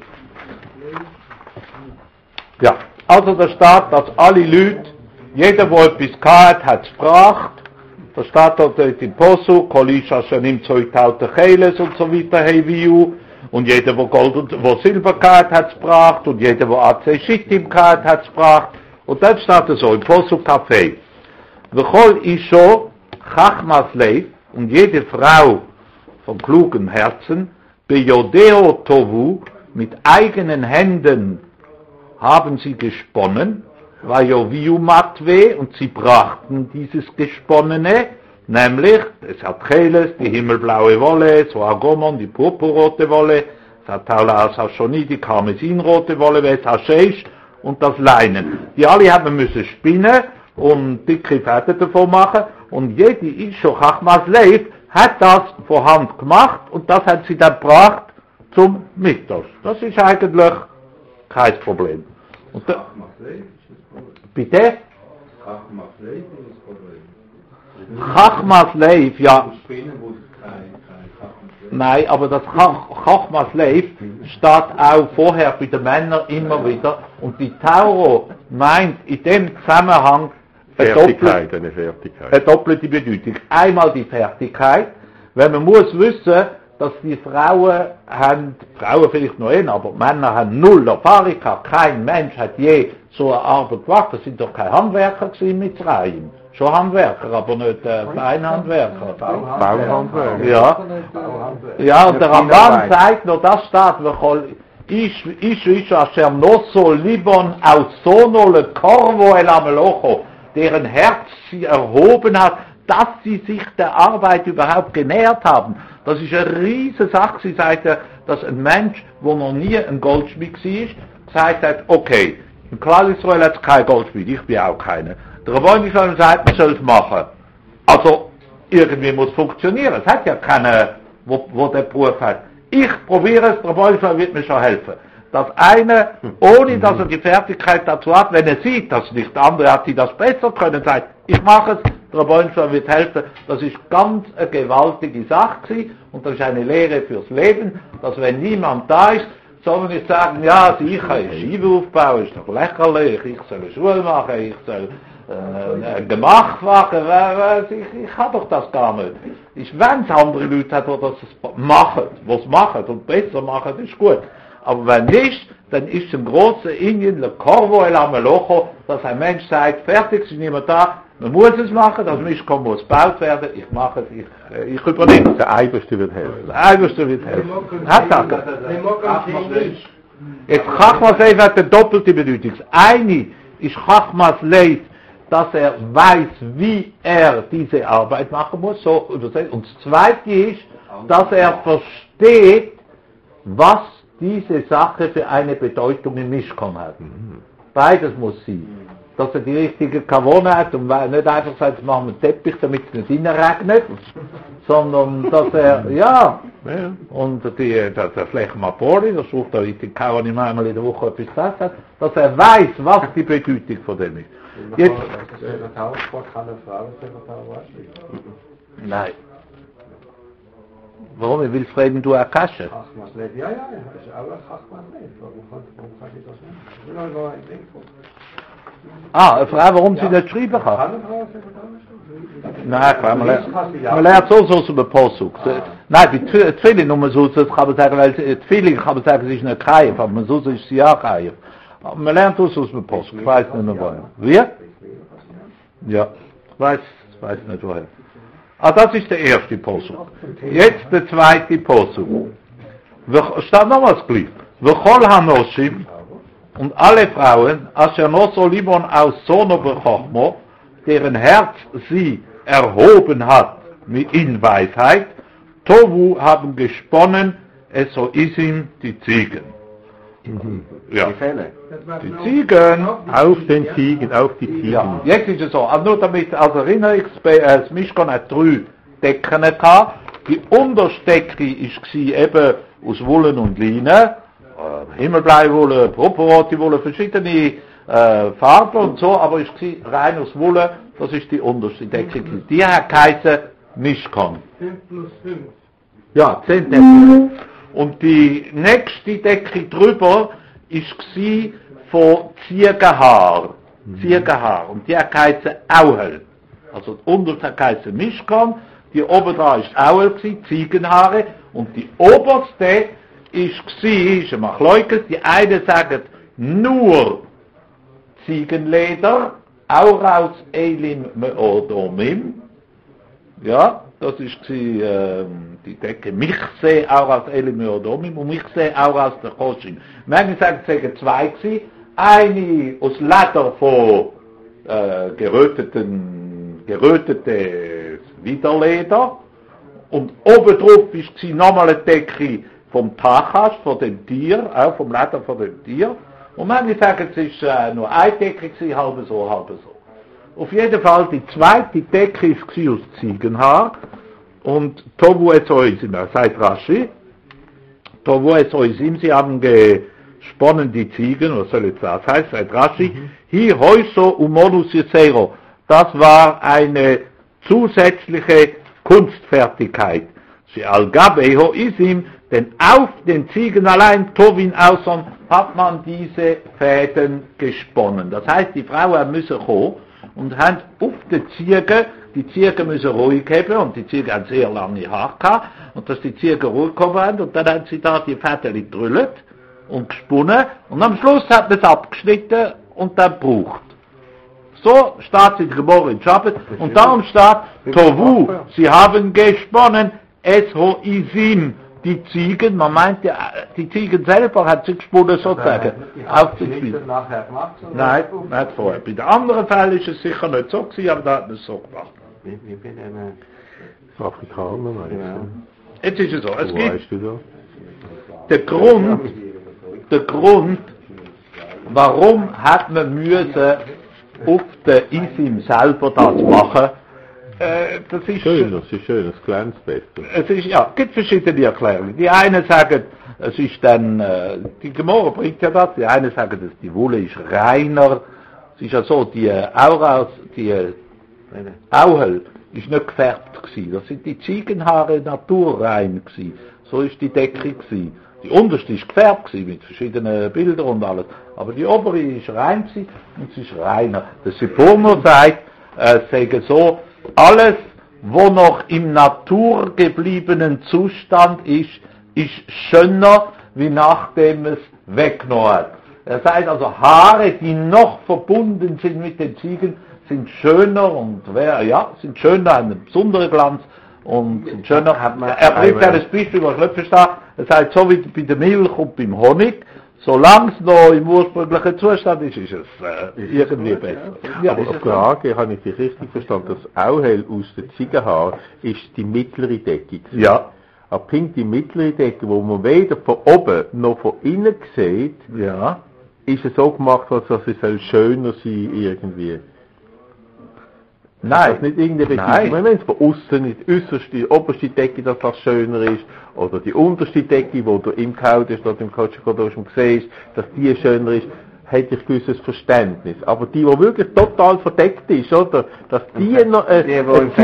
Ja, also da steht, dass alle Leute, jeder, der etwas gehabt hat, es gebracht. Da steht dort im Posuk, Kolisha Shanim Zoitaute Cheles und so weiter, Heviu. Und jeder, der Gold und wo Silber gehabt hat, es gebracht. Und jeder, der AC Shittim gehabt hat, es gebracht. Und dann steht es so, im Posuk Café. V'chol isho chachmas leif, und jede Frau von klugem Herzen, beyodeo tovu, mit eigenen Händen haben sie gesponnen, vayoviu matve, und sie brachten dieses Gesponnene, nämlich, es hat Cheles, die himmelblaue Wolle, so Agomon, die purpurrote Wolle, es hat Taula Ashoni, die karmesinrote Wolle, es Hashesh, und das Leinen. Die alle haben müssen spinnen und dicke Fäden davon machen, und jede Isho Chachmas Leif hat das von Hand gemacht, und das hat sie dann gebracht zum Mittag. Das ist eigentlich kein Problem. Und bitte? Chachmas Leif, ja. Nein, aber das Chachmas Leif steht auch vorher bei den Männern immer wieder, und die Tauro meint in dem Zusammenhang eine doppelte Bedeutung. Einmal die Fertigkeit, weil man muss wissen, dass die Frauen vielleicht noch aber die Männer haben null Erfahrung gehabt. Kein Mensch hat je so eine Arbeit gemacht. Das sind doch keine Handwerker gewesen mit Reihen. Schon Handwerker, aber nicht Feinhandwerker. Bauhandwerker. Ja. Ja, und der Ramban sagt noch, das steht, Ish Asher Noso Libon Ausono Le Corvo El Amelocho, deren Herz sie erhoben hat, dass sie sich der Arbeit überhaupt genähert haben. Das ist eine riesige Sache. Sie sagt, dass ein Mensch, der noch nie ein Goldschmied war, gesagt hat, okay, in Klal Israel hat es kein Goldschmied, ich bin auch keiner. Der Rabbi sagt, man soll es machen. Also, irgendwie muss es funktionieren. Es hat ja keinen, wo der Beruf hat. Ich probiere es, der Rabbi wird mir schon helfen. Dass einer, ohne dass er die Fertigkeit dazu hat, wenn er sieht, dass nicht der andere hat, die das besser können, sagt, ich mache es, der Rabbi wird helfen. Das ist ganz eine gewaltige Sache gewesen, und das ist eine Lehre fürs Leben, dass wenn niemand da ist, soll man nicht sagen, ja, ich kann eine Scheibe aufbauen, ist doch lächerlich, ich soll eine Schule machen, ich soll ein Gemach machen, ich kann doch das gar nicht. Wenn es andere Leute hat, die das machen und besser machen, ist gut. Aber wenn nicht, dann ist es im großen Indien, le Corvo el Amelocho, dass ein Mensch sagt, fertig, ist niemand da, man muss es machen, das Mischkom muss gebaut werden, ich mache es, ich übernehme es. Der Eiberste wird helfen. Der Eiberste wird helfen. Jetzt Chachmas Leif hat eine doppelte Bedeutung. Das eine ist Chachmas Leif, dass er weiß, wie er diese Arbeit machen muss, so übersetzt. Und das zweite ist, dass er versteht, was diese Sache für eine Bedeutung im Mischkon hat. Beides muss sein. Dass er die richtige Kavone hat und nicht einfach sagt, jetzt machen wir einen Teppich, damit es nicht regnet, sondern dass er, ja, und der Flächenmapori, das sucht er in Kavone einmal in der Woche etwas gesagt hat, dass er weiß, was die Bedeutung von dem ist. Jetzt, nein. Warum? Ich will fragen, du Akasche? Ja, das ist auch Chachmas Leif. Warum kann ich das nicht? Ich will noch ein Ding von. Eine Frage, warum sie nicht schreiben kann? Nein, man lernt so aus dem Posuk. Nein, bei Tfilin nur so, das kann man sagen, weil Tfilin kann man sagen, es ist nicht Kaif, aber so ist sie auch Kaif. Man lernt das aus dem Posuk, ich weiß nicht mehr woher. Wir? Ja, ich weiß nicht woher. Das ist der erste Posuk. Jetzt der zweite Posuk. Steht nochmals gleich. V'chol hanoshim, und alle Frauen, asher noso libon aus sono bechochmo, deren Herz sie erhoben hat in Weisheit, tovu haben gesponnen, es so isim die Ziegen. Ja. Die Ziegen. Auf den Ziegen, auf die Ziegen. Ja, jetzt ist es so. Also nur damit, als Erinnerung, das Mischkon hat 3 Decken gehabt. Die unterste Decke war eben aus Wollen und Leinen, Himmelbleiwolle, purpurrote Wolle, verschiedene Farben und so, aber es war rein aus Wolle, das ist die unterste Decke. Die hat geheißen Mischkon. 5 plus 5. Ja, 10 Decken. Und die nächste Decke drüber war von Ziegenhaar. Ziegenhaar. Und die hat geheißen Auhel. Also die unterste hat geheißen Mischkon, die obere ist Auhel, Ziegenhaare. Und die oberste ist ein Machleukes. Die einen sagen nur Ziegenleder, Auras Elim Meodomim. Ja, das ist die Decke Michse Auras Elim Meodomim und Michse Auras der Koschim. Manche sagen, es seien zwei gewesen. Eine aus Leder von gerötetes Widerleder und obendrauf ist nochmal eine Decke vom Tachas, von dem Tier, auch vom Leder von dem Tier. Und manche sagen, es ist nur eine Decke gewesen, halb so, halb so. Auf jeden Fall, die zweite Decke war aus Ziegenhaar und Tovu es oisim, sagt Rashi, Tovu es oisim, sie haben gesponnen die Ziegen, was soll jetzt das heißen, sagt Rashi, hi heuso umonus yesero, das war eine zusätzliche Kunstfertigkeit. Sie al-gabeho isim, denn auf den Ziegen allein, Tovin außern, hat man diese Fäden gesponnen. Das heißt, die Frauen müssen kommen und haben auf die Ziegen müssen ruhig haben, und die Ziegen haben sehr lange Haare gehabt, und dass die Ziegen ruhig gekommen haben, und dann haben sie da die Fäden gedrüllt und gesponnen, und am Schluss hat man es abgeschnitten und dann gebraucht. So steht in Gemorah in Schabbat, und darum steht, Tovu, sie haben gesponnen, es ho isim, die Ziegen, man meint, die Ziegen selber hat sie gesponnen sozusagen, auf den Spiel. Nein, nicht vorher. Bei den anderen Fällen ist es sicher nicht so gewesen, aber da hat man es so gemacht. Wie bei den Afrikaner, meinst du? Jetzt ist es so, es Wo gibt weißt du den Grund, warum hat man müssen auf den Isim selber das machen. Das ist schöner, es ist schöner, es glänzt besser. Es ist, ja, gibt verschiedene Erklärungen. Die einen sagen, es ist dann, die Gemorah bringt ja das, die einen sagen, dass die Wolle ist reiner. Es ist ja so, die Auras, die Auhel ist nicht gefärbt gewesen. Das sind die Ziegenhaare naturrein gewesen. So ist die Decke gewesen. Die unterste ist gefärbt gewesen, mit verschiedenen Bildern und alles. Aber die obere ist rein gewesen und sie ist reiner. Der Sipurno sagt, sagen so, alles, wo noch im naturgebliebenen Zustand ist, ist schöner, wie nachdem es weggenommen hat. Er sagt also, Haare, die noch verbunden sind mit den Ziegen, sind schöner und sind schöner, einen besonderen Glanz und sind schöner. Er bringt ja das Beispiel, was ich nicht verstehe. Er sagt, so wie bei der Milch und beim Honig, solange es noch im ursprünglichen Zustand ist, ist es irgendwie besser. Ja, aber die Frage, habe ich dich richtig verstanden, das Auhell aus den Ziegenhaaren ist die mittlere Decke. Ja. Aber pink die mittlere Decke, wo man weder von oben noch von innen sieht, ja, ist es so gemacht, dass es schöner sein irgendwie. Nein. Das nicht irgendeine Bedeutung. Wenn es von außen nicht die oberste Decke, dass das schöner ist, oder die unterste Decke, wo du im Kaudisch oder im Kotschakodosch siehst, dass die schöner ist, hätte ich gewisses Verständnis. Aber die wirklich total verdeckt ist, oder? Dass die noch eine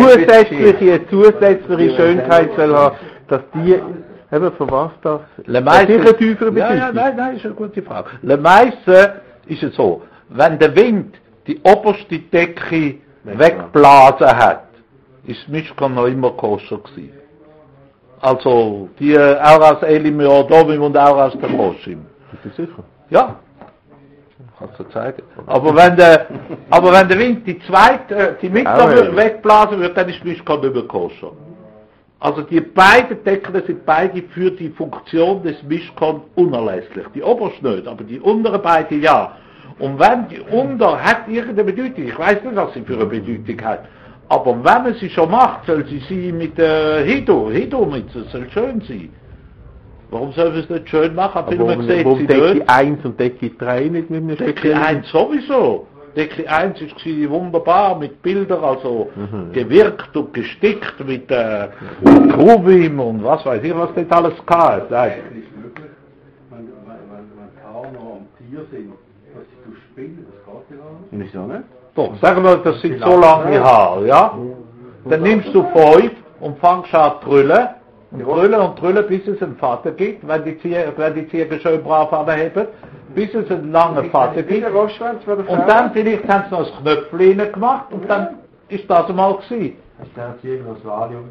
zusätzliche Schönheit soll haben, dass die, eben für was das? Sicher tiefer Bedeutung. Nein, ist eine gute Frage. Le meiste ist es so, wenn der Wind die oberste Decke wegblasen hat, ist Mischkan noch immer koscher gewesen. Also, die Auras Elim Meodomim und Auras der Koschim. Bist du sicher? Ja. Kannst du zeigen. Aber wenn der Wind die mittlere wegblasen wird, dann ist Mischkan nicht mehr koscher. Also die beiden Decken sind beide für die Funktion des Mischkan unerlässlich. Die oberste nicht, aber die unteren beiden ja. Und wenn die unter hat irgendeine Bedeutung, ich weiß nicht, was sie für eine Bedeutung hat, aber wenn man sie schon macht, soll sie mit Hido mit, das soll schön sein. Warum soll man es nicht schön machen? Aber warum Decke 1 und Decke 3 nicht mit einem Decke 1 sowieso. Decke 1 ist wunderbar mit Bildern, also gewirkt und gestickt mit Kruvim und was weiß ich, was das alles kann. Wenn Tauner am Tier sind, was sie spinnen, das geht ja nicht. Wieso nicht? Doch, sagen wir, das sind so lange Haare, ja? Dann nimmst du 5 und fangst an zu trüllen. Und trüllen, bis es einen Vater gibt, wenn die Ziege schön brav anheben, bis es einen langen Vater gibt. Und dann vielleicht haben sie noch ein Knöpfchen gemacht und dann ist das einmal gewesen. Hast du da Ziege das Valium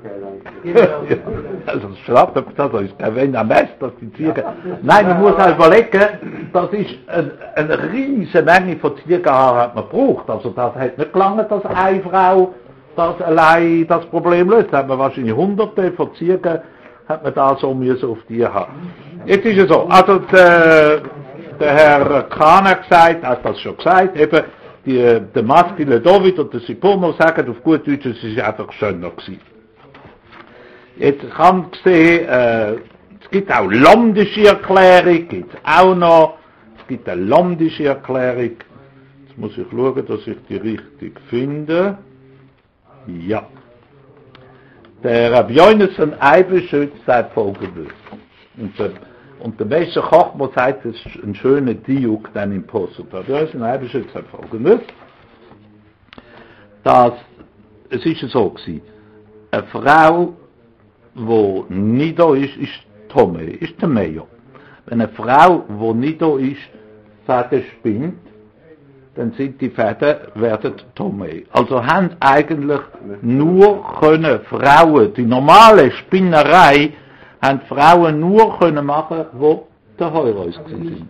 gegeben? Also das schlappt, das ist kein Wenn am Mess, dass die Ziege... Nein, man muss halt überlegen, das ist eine riesige Menge von Tiergehaar hat man gebraucht. Also das hat nicht gelangt, dass eine Frau das allein das Problem löst. Da hat man wahrscheinlich hunderte von Ziegen hat man da so müssen auf die haben. Jetzt ist es so, also der Herr Kahn hat das schon gesagt, eben der Maskele David und der Sipono sagen auf gut Deutsch, es ist einfach schöner gewesen. Jetzt kann man sehen, es gibt auch Lomdische Erklärung, gibt's auch noch, es gibt eine Lomdische Erklärung, jetzt muss ich schauen, dass ich die richtig finde, ja. Der Rabbi Yonasan Eibenschütz sagt Folgendes, und der beste Kochmann sagt, das ist ein schöner Diuk dann im Posuk. Der Rabbi Yonasan Eibenschütz sagt Folgendes, dass, es ist so gewesen, eine Frau, wo nicht da ist Tome, ist der Meier. Wenn eine Frau, wo nicht da ist, Fäden spinnt, dann sind die Fäden, werden Tome. Also haben eigentlich nur können Frauen, die normale Spinnerei, haben Frauen nur können machen, wo der Heureus sind.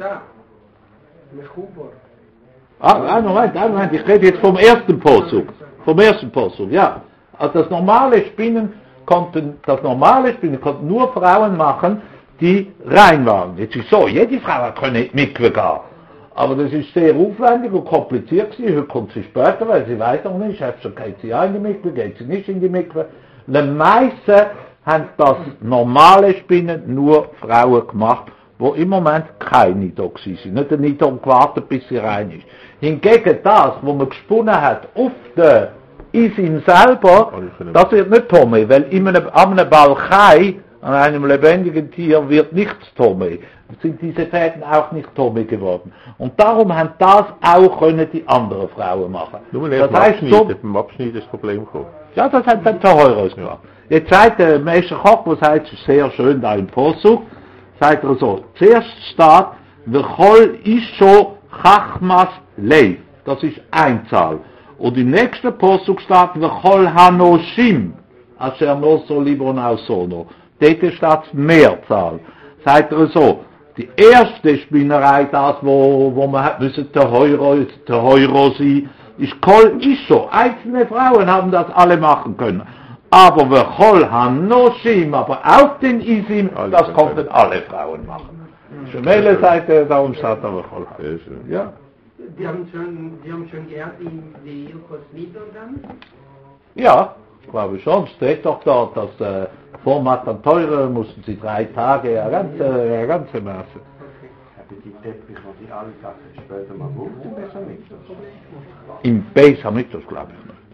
Moment, ich rede jetzt vom ersten Posuk. Ja. Also das normale Spinnen konnten nur Frauen machen, die rein waren. Jetzt ist so, jede Frau kann nicht mitgehen. Aber das ist sehr aufwendig und kompliziert gewesen. Heute kommt sie später, weil sie weiß noch nicht, geht sie in die Mikve, geht sie nicht in die Mikve. Die meisten haben das normale Spinnen nur Frauen gemacht, wo im Moment keine Nidon sind. Nicht der Nidon gewartet, bis sie rein ist. Hingegen das, was man gesponnen hat auf den Isim selber, das wird nicht Tome, weil an einem Balchai, an einem lebendigen Tier, wird nichts Tome. Sind diese Fäden auch nicht Tome geworden. Und darum haben das auch können die anderen Frauen machen. Nur das heißt so, beim Abschneiden das Problem gekommen. Ja, das hat dann der Heureus gemacht. Jetzt sagt der Meister Koch, was heißt sehr schön da im Posuk, sagt er so, zuerst steht, V'chol isho chachmas leif. Das ist Einzahl. Und im nächsten Posuk steht, V'chol hanoshim, asher noso libron ausono. Dort steht Mehrzahl. Sagt er so, die erste Spinnerei, das, wo man hat müssen, der Heuro sein, ist Kol Isho. Einzelne Frauen haben das alle machen können. Aber V'chol hanoshim, aber auf den Isim, das konnten alle Frauen machen. Schemele sagt er, darum steht da V'chol hanoshim. Ja. Die haben schon gelernt, die Ilkos Nidon dann? Ja, glaube ich schon. Es steht doch dort, dass vor Matan Teure mussten sie 3 Tage, eine ganze Masse. Die Teppich, die alle Sachen später mal braucht, im Besamitos. Im Besamitos, glaube ich nicht.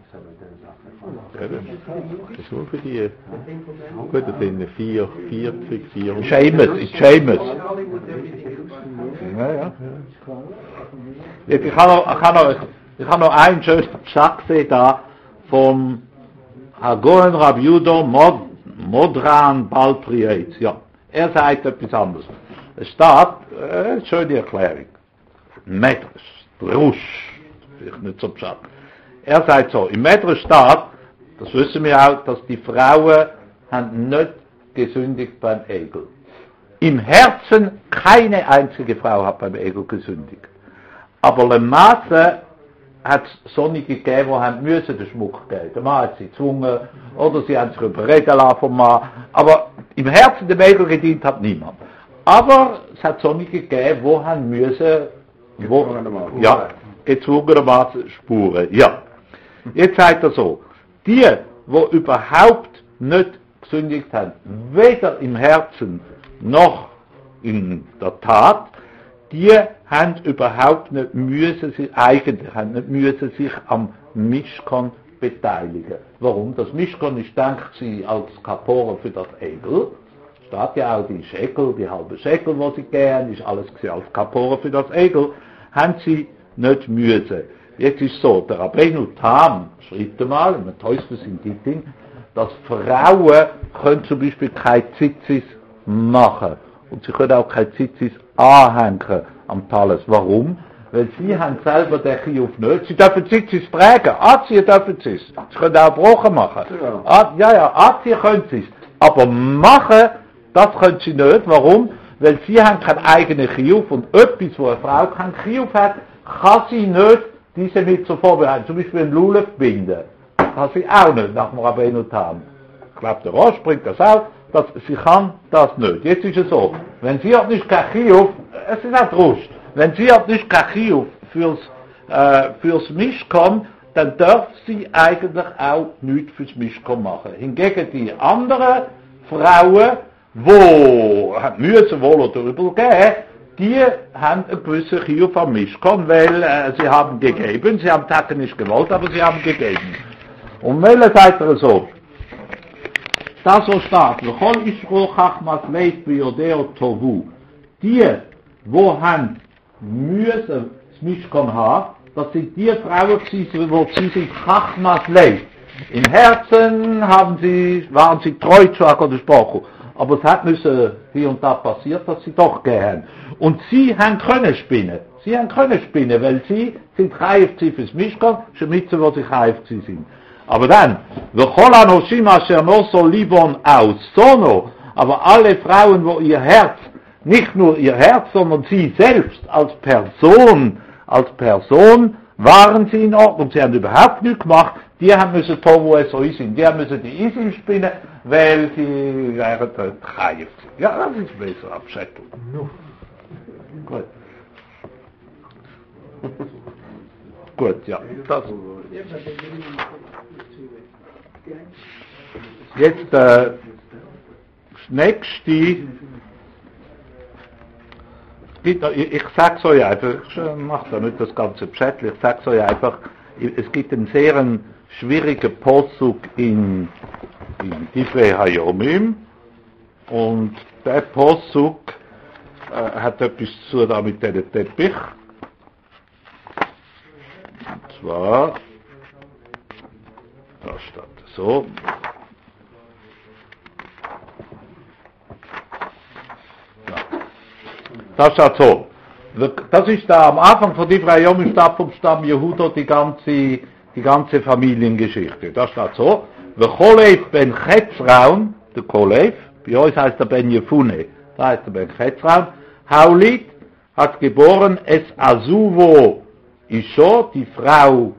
Das ist nur für die, gut, das sind 40, 400. Seamus. Ja. Ich habe noch einen schönen Satz da vom Hagoen Rabbi Judo Modran Balprietz. Ja, er sagt etwas anderes. Es steht, schöne Erklärung. Medrash, Drusch, vielleicht nicht so beschadet. Er sagt so, im Medrash steht, das wissen wir auch, dass die Frauen haben nicht gesündigt beim Egel. Im Herzen keine einzige Frau hat beim Egel gesündigt. Aber Le Masse hat es solche gegeben, die haben müssen den Schmuck geben. Der Mann hat sie gezwungen, oder sie haben sich überreden lassen vom Mann. Aber im Herzen dem Egel gedient hat niemand. Aber es hat solche gegeben, die haben müssen, gezwungenermaßen Spuren. Ja. Jetzt sagt er so, die überhaupt nicht gesündigt haben, weder im Herzen noch in der Tat, die haben überhaupt nicht müssen, sich am Mischkon beteiligen. Warum? Das Mischkon ist denkt sie als Kapore für das Egel. Steht ja auch die Schekel, die halbe Schekel, die sie gehen, ist alles als Kapore für das Egel, haben sie nicht müssen. Jetzt ist so, der Rabbeinu Tam schreibt einmal, im Teusfus in Gitting, dass Frauen können zum Beispiel keine Zitzis machen. Und sie können auch keine Zitzis anhängen am Talis. Warum? Weil sie haben selber den Chiyuv nicht. Sie dürfen Zitzis prägen. Anziehen dürfen sie es. Sie können auch Brochen machen. Anziehen können sie es. Aber machen, das können sie nicht. Warum? weil sie haben keinen eigenen Chiyuv und etwas, wo eine Frau keinen Chiyuv hat, kann sie nicht diese mit so vorbereiten. Zum Beispiel ein Lulav binden. Kann sie auch nicht nach dem Rabbeinu Tam. Ich glaube, der Rosh bringt das auch, dass sie kann das nicht. Jetzt ist es so, wenn sie hat nicht kein Chiyuv, es ist auch Rosh, wenn sie hat nicht kein Chiyuv fürs Mishkan, dann darf sie eigentlich auch nichts fürs Mishkan machen. Hingegen die anderen Frauen, die müssen wohl oder übel geben, die haben einen gewissen Chiyuv am Mishkan, weil sie haben gegeben, sie haben Tage nicht gewollt, aber sie haben gegeben. Und Melle sagt er so, das so steht, V'chol Yishro Chachmas Leif V'yodeo Tovu, die, wo haben müssen das Mishkan haben, das sind die Frauen, die sind Chachmas Leif. Im Herzen waren sie treu zu HaKadosh Baruch Hu. Aber es hat müssen hier und da passiert, dass sie doch gehen. Und sie haben können spinnen. Sie haben können spinnen, weil sie sind KFC fürs Mishkan, schon mit wo sie KFC sind. Aber dann, aber alle Frauen, wo ihr Herz, nicht nur ihr Herz, sondern sie selbst als Person, waren sie in Ordnung. Sie haben überhaupt nichts gemacht. Die haben müssen Tovu so Isim. Die haben müssen die Isim spinnen, weil sie wären Chayef. Ja, das ist besser abschätteln. Gut. Gut, ja. Das. Jetzt das nächste. Ich sag's euch einfach, ich mache da nicht das ganze Pschättel, ich sag's euch einfach, es gibt einen sehr schwierigen Posuk in Divrei Hayomim und der Posuk hat etwas zu tun mit dem Teppich. Und zwar, da steht so, das steht so. Das ist da am Anfang von Divrei Hayomim steht vom Stamm Yehuda die ganze Familiengeschichte. Das steht so. V'cholev ben Chetzraun, der Kolev, bei uns heißt er ben Yefune, da heißt er ben Chetzraun, Haulit hat geboren es Azuvo Isho, die Frau,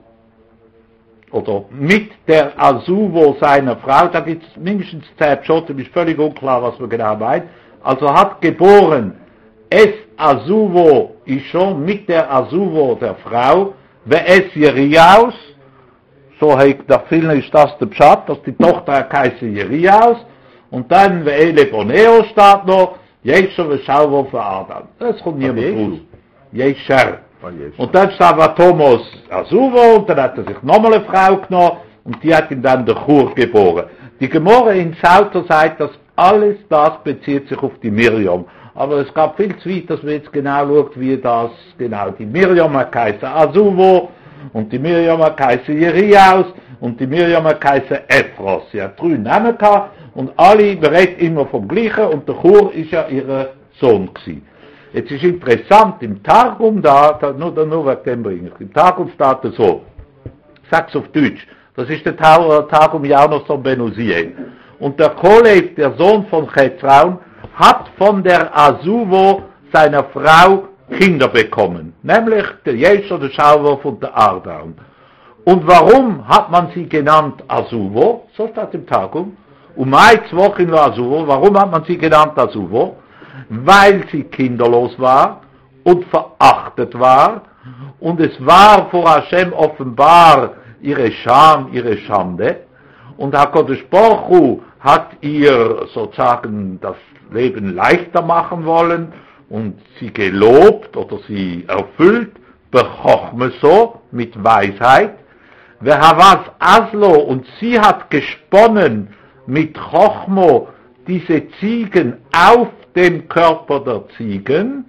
oder mit der Azuvo seiner Frau, da gibt es mindestens 10 Pschotten, ist völlig unklar, was man genau meint, also hat geboren es Azuvo Isho, mit der Azuvo der Frau, es Jeriaus, so der Film ist das der Pshat, dass die Tochter heißt Jeriaus, und dann Ele Boneo steht noch, Jesher V'Shauvo V'Adam. Das kommt niemand raus. Jesher. Und dann steht Thomas Azuvo, und dann hat er sich nochmal eine Frau genommen, und die hat ihn dann der Chur geboren. Die Gemorre in Sauter sagt, dass alles das bezieht sich auf die Miriam. Aber es gab viel zu weit, dass man jetzt genau schaut, wie das genau. Die Miriam hat geheißen Azuvo, und die Miriam hat geheißen Jeriaus, und die Miriam hat geheißen Ephros. Sie hat 3 Namen gehabt, und alle berät immer vom Gleichen, und der Chur ist ja ihr Sohn gewesen. Jetzt ist interessant, im Targum nur wegen dem bringen. Im Targum steht es so, ich sag's auf Deutsch, das ist der Targum Janos von Ben Uziel. Und der Kolev, der Sohn von Chetzraun, hat von der Azuvo seiner Frau Kinder bekommen, nämlich der Jesher, der Schauwurf und der Ardaun. Und warum hat man sie genannt Azuvo? So steht im Targum. Wochen Azuvo. Warum hat man sie genannt Azuvo? Weil sie kinderlos war und verachtet war, und es war vor Hashem offenbar ihre Scham, ihre Schande, und HaKadosh Baruch Hu hat ihr sozusagen das Leben leichter machen wollen und sie gelobt oder sie erfüllt, bechochme so, mit Weisheit, Vehavas Aslo, und sie hat gesponnen mit Chochmo diese Ziegen auf dem Körper der Ziegen,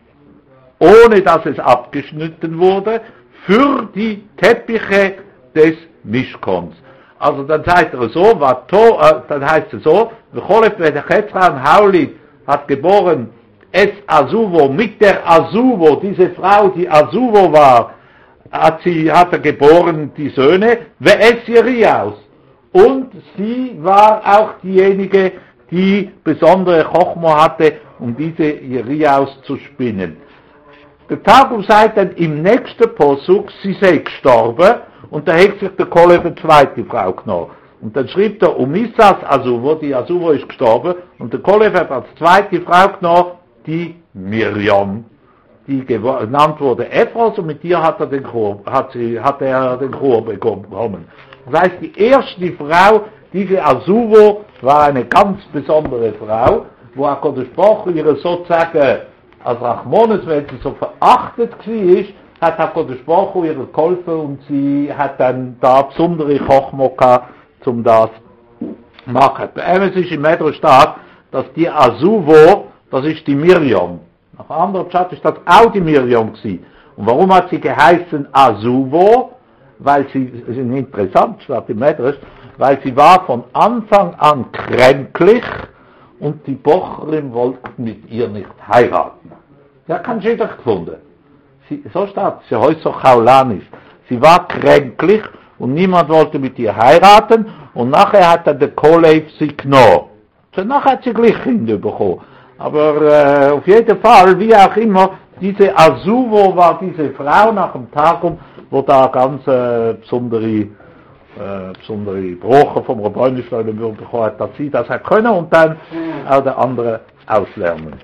ohne dass es abgeschnitten wurde, für die Teppiche des Mishkons. Also dann sagt er so, dann heißt es so, V'cholev ben Chetzraun Haulit hat geboren es Azuvo, mit der Azuvo, diese Frau, die Azuvo war, hat er geboren die Söhne, Ve'es Jeriaus. Und sie war auch diejenige, die besondere Chochma hatte, um diese Jeriaus zu spinnen. Der Targum sagt dann im nächsten Posuk, sie sei gestorben, und da hat sich der Kolev eine zweite Frau genommen. Und dann schrieb er, Misas Asuvo, die Asuvo ist gestorben, und der Kolev hat als zweite Frau genommen, die Miriam, die genannt wurde Ephros, und mit ihr hat er den Chor bekommen. Das heißt, die erste Frau, diese Asuvo, war eine ganz besondere Frau, wo HaKadosh Baruch Hu ihre sozusagen als Rachmones, wenn sie so verachtet war, hat HaKadosh Baruch Hu ihr geholfen und sie hat dann da besondere Chochma gehabt, um das zu machen. Bei ihm ist im Medrash da, dass die Asuvo, das ist die Miriam. Nach anderem Pshat ist das auch die Miriam gewesen. Und warum hat sie geheißen Asuvo? Weil sie, das ist interessant, statt im Medrash, weil sie war von Anfang an kränklich und die Bocherin wollte mit ihr nicht heiraten. Ja, kann jeder gefunden. So steht sie heute so chaulanisch. Sie war kränklich und niemand wollte mit ihr heiraten und nachher hat dann der Kolev sie genommen. Nachher hat sie gleich Kinder bekommen. Aber auf jeden Fall, wie auch immer, diese Asuvo war diese Frau nach dem Targum, wo da ganz besondere Broche vom Rabbinischen bekommen hat, dass sie das können und dann auch der andere auslernen.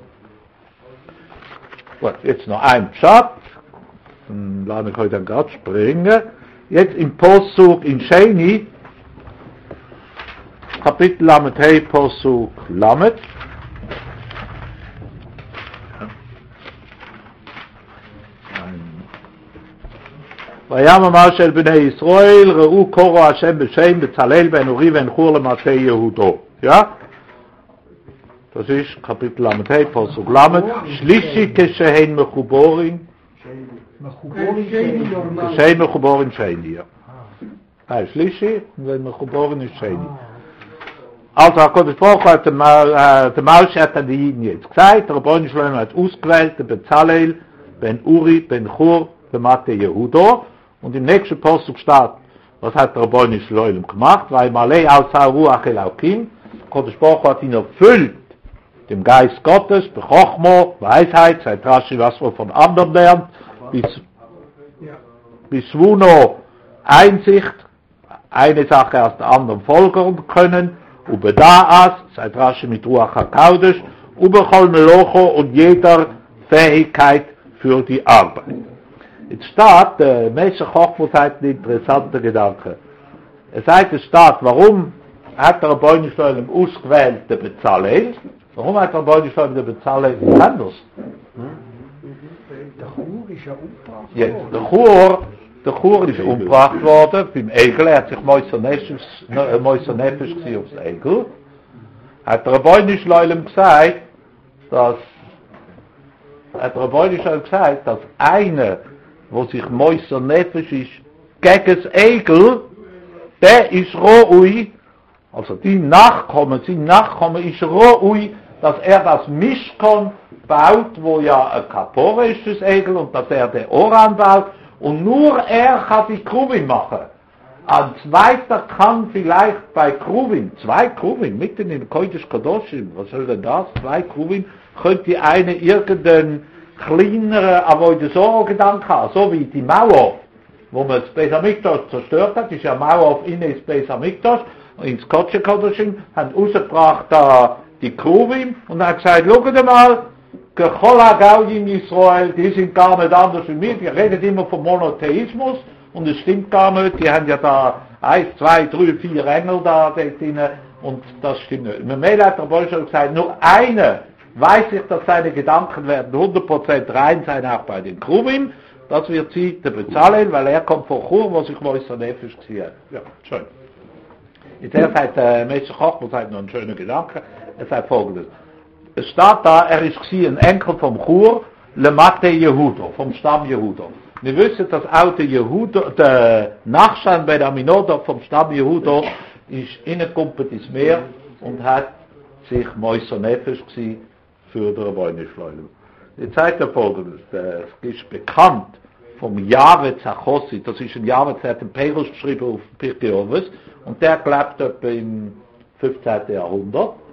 Gut, jetzt noch ein Pshat. Dann lasse ich heute dann gerade springen. Jetzt im Posuk in Sheni, Kapitel Lamed Hey, Posuk Lamed. ויאמר משה אל בני ישראל, ראו קורו השם בשם, בצלאל בן אורי בן חור למטה יהודו. Ja? Das ist Kapitel Lamed Hey, Posuk Lamed. Schlishi כשהן מחוברים. כשהן מחוברים שני, ja. Schlishi, wenn מחוברים ist Sheni. Also, HaKadosh Baruch Hu hat der Moshe hat die Jiden jetzt gesagt, der Rabbeinu Shlomo hat ausgewählt, der Bezalel, Ben Uri, Ben Chur, der Mathe Yehudo, und im nächsten Posuk steht, was hat der Rabbeinu Shlomo gemacht, weil Malei al Ruach Elokim, HaKadosh Baruch Hu hat ihn erfüllt, dem Geist Gottes, Bechochmo, Weisheit, seit Rashi, was man von anderen lernt, bis Wuno, Einsicht, eine Sache aus der anderen folgern können, Ubeda'as, seit Rashi mit Ruach HaKodesh, Ubechol Melocho und jeder Fähigkeit für die Arbeit. Jetzt steht, der Meshech Chochma sagt einen interessanten Gedanke. Es steht, warum hat der Rabbeinu Shlomo ausgewählt den Bezalel? Warum hat der Rabbeinu Shlomo den Bezalel anders? Der Chur ist ja umgebracht worden. Der Chur ist umgebracht worden, beim Egel, er hat sich Moiser Nefesh gewesen aufs Egel. Hat der Rabbeinu Shlomo gesagt, dass einer, wo sich Moiser Nefesh ist, gegen das Egel, der ist Ro'ui, also sein Nachkommen ist Ro'ui, dass er das Mishkan baut, wo ja ein Kapore ist, das Egel, und dass er den Oran baut, und nur er kann die Kruvim machen. Ein zweiter kann vielleicht bei Kruvim, 2 Kruvim, mitten in Kodesh Kadoshim, was soll denn das? 2 Kruvim, könnte eine irgendeinen kleineren Avoidesoro-Gedanke haben, so wie die Mauer, wo man das Beis Hamikdash zerstört hat, ist ja Mauer auf innen ins Beis Hamikdash, und ins Kodesh Kadoshim, haben rausgebracht da die Kruvim, und hat gesagt, schaut mal, Gechola Gaudim Israel, die sind gar nicht anders wie wir, die reden immer vom Monotheismus, und es stimmt gar nicht, die haben ja da 1, 2, 3, 4 Engel da drin, und das stimmt nicht. Mit mir hat der Bolschoi gesagt, nur einer weiß ich, dass seine Gedanken werden 100% rein sein, auch bei den Kruvim, das wird sie der Bezalel, weil er kommt von Chur, wo sich Moiser Nefesh gesehen hat. Ja, schön. Jetzt sagt Meshech Chochma sagt noch einen schönen Gedanke, er sagt folgendes. Es steht da, er ist ein Enkel vom Chur, Le Mate Yehudo, vom Stamm Yehudo. Wir wissen, dass auch der Nachschan bei der Aminodov vom Stamm Yehudo ist innekumpelt ins Meer und hat sich Moiser Nefesh gewesen für den Rabbeinu Shlomo. Jetzt sagt er folgendes, es ist bekannt vom Yavetz HaChossid, das ist ein Yavetz, der hat den Peirus geschrieben auf Pirkei Avos, und der gelebt etwa im 15. Jahrhundert.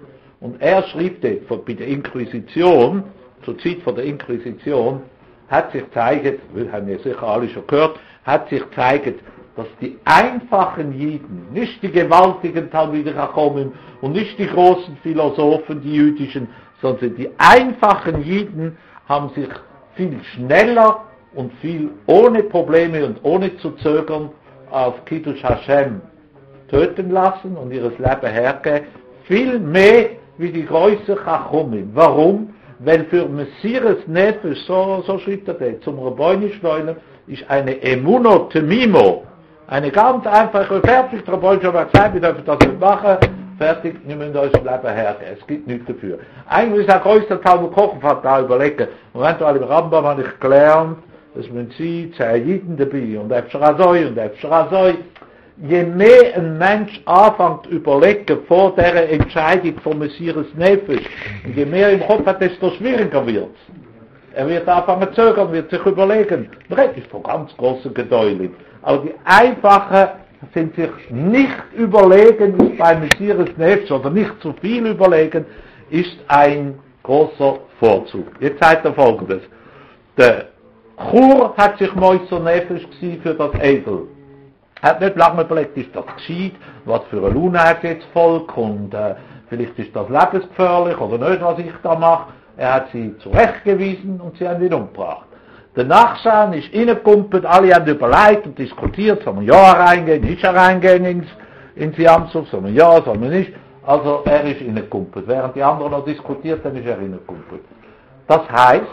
Und er schrieb dort, bei der Inquisition, zur Zeit von der Inquisition, hat sich gezeigt, wir haben ja sicher alle schon gehört, hat sich gezeigt, dass die einfachen Jiden, nicht die gewaltigen Talmidei Chachamim und nicht die großen Philosophen, die jüdischen, sondern die einfachen Jiden haben sich viel schneller und viel ohne Probleme und ohne zu zögern auf Kiddush Hashem töten lassen und ihres Leben hergeben, viel mehr wie die größeren Chachamim. Warum? Weil für Messias Nefesh, so schreibt er das, zum Rabbinisch Neulen, ist eine Emuno Temimo, eine ganz einfache, fertig, der Rabbinisch hat gesagt, wir dürfen das nicht machen, fertig, wir müssen uns das Leben hergeben, es gibt nichts dafür. Eigentlich ist der größte Talmud Kochen, hat da überlegt, und wenn du alle im Rambam habe ich gelernt, es müssen sie 10 Jiden dabei, und Efscharazoi, je mehr ein Mensch anfängt zu überlegen vor der Entscheidung von Messias Nefesh, und je mehr im Kopf hat, desto schwieriger wird es. Er wird anfangen zu zögern, wird sich überlegen. Man redet von ganz großen Gedäulen. Aber die Einfachen sind sich nicht überlegen, ist bei Messias Nefesh, oder nicht zu viel überlegen, ist ein großer Vorzug. Jetzt sagt er Folgendes. Der Chur hat sich Moiser Nefesh gewesen für das Edel. Hat nicht lange überlegt, ist das gescheit, was für eine Lune hat jetzt Volk und vielleicht ist das lebensgefährlich oder nicht, was ich da mache. Er hat sie zurechtgewiesen und sie haben ihn umgebracht. Der Nachschan ist reingekumpelt, alle haben überlegt und diskutiert, soll man ja reingehen, nicht reingehen ins Jamsuf, soll man ja, soll man nicht. Also er ist reingekumpelt. Während die anderen noch diskutiert haben, ist er reingekumpelt. Das heißt,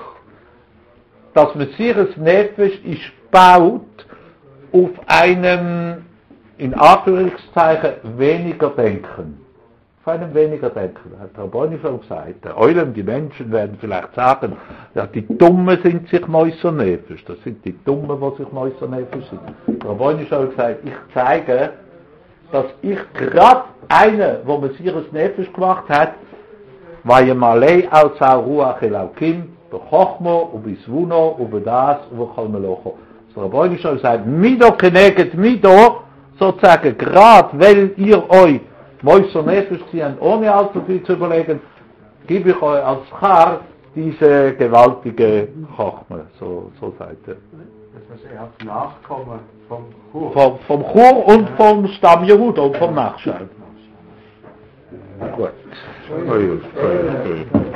dass Messias Nefesh ist gebaut auf einem, in Anführungszeichen, weniger Denken. Auf einem weniger Denken. Hat Herr Bonny schon gesagt. Der Eulen, die Menschen werden vielleicht sagen, ja, die Dummen sind sich Moiser Nefesh. Das sind die Dummen, die sich Moiser Nefesh sind. Herr Bonny schon gesagt, ich zeige, dass ich gerade eine, wo Messias Nefesh gemacht hat, Vayemalei al Ruach Elokim, Bechochmo, Ubisvuno, Ubedas, Ubechalmelocho. Der Rabbi schon sagt, Mido keneget Mido, sozusagen, gerade weil ihr euch Moiser Nefesh ziehen, ohne allzu viel zu überlegen, gebe ich euch als Schar diese gewaltige Chochme, so sagt er. Das heißt, er hat Nachkommen vom Chur. Vom Chur und vom Stamm Jehuda und vom Nachschau. Gut.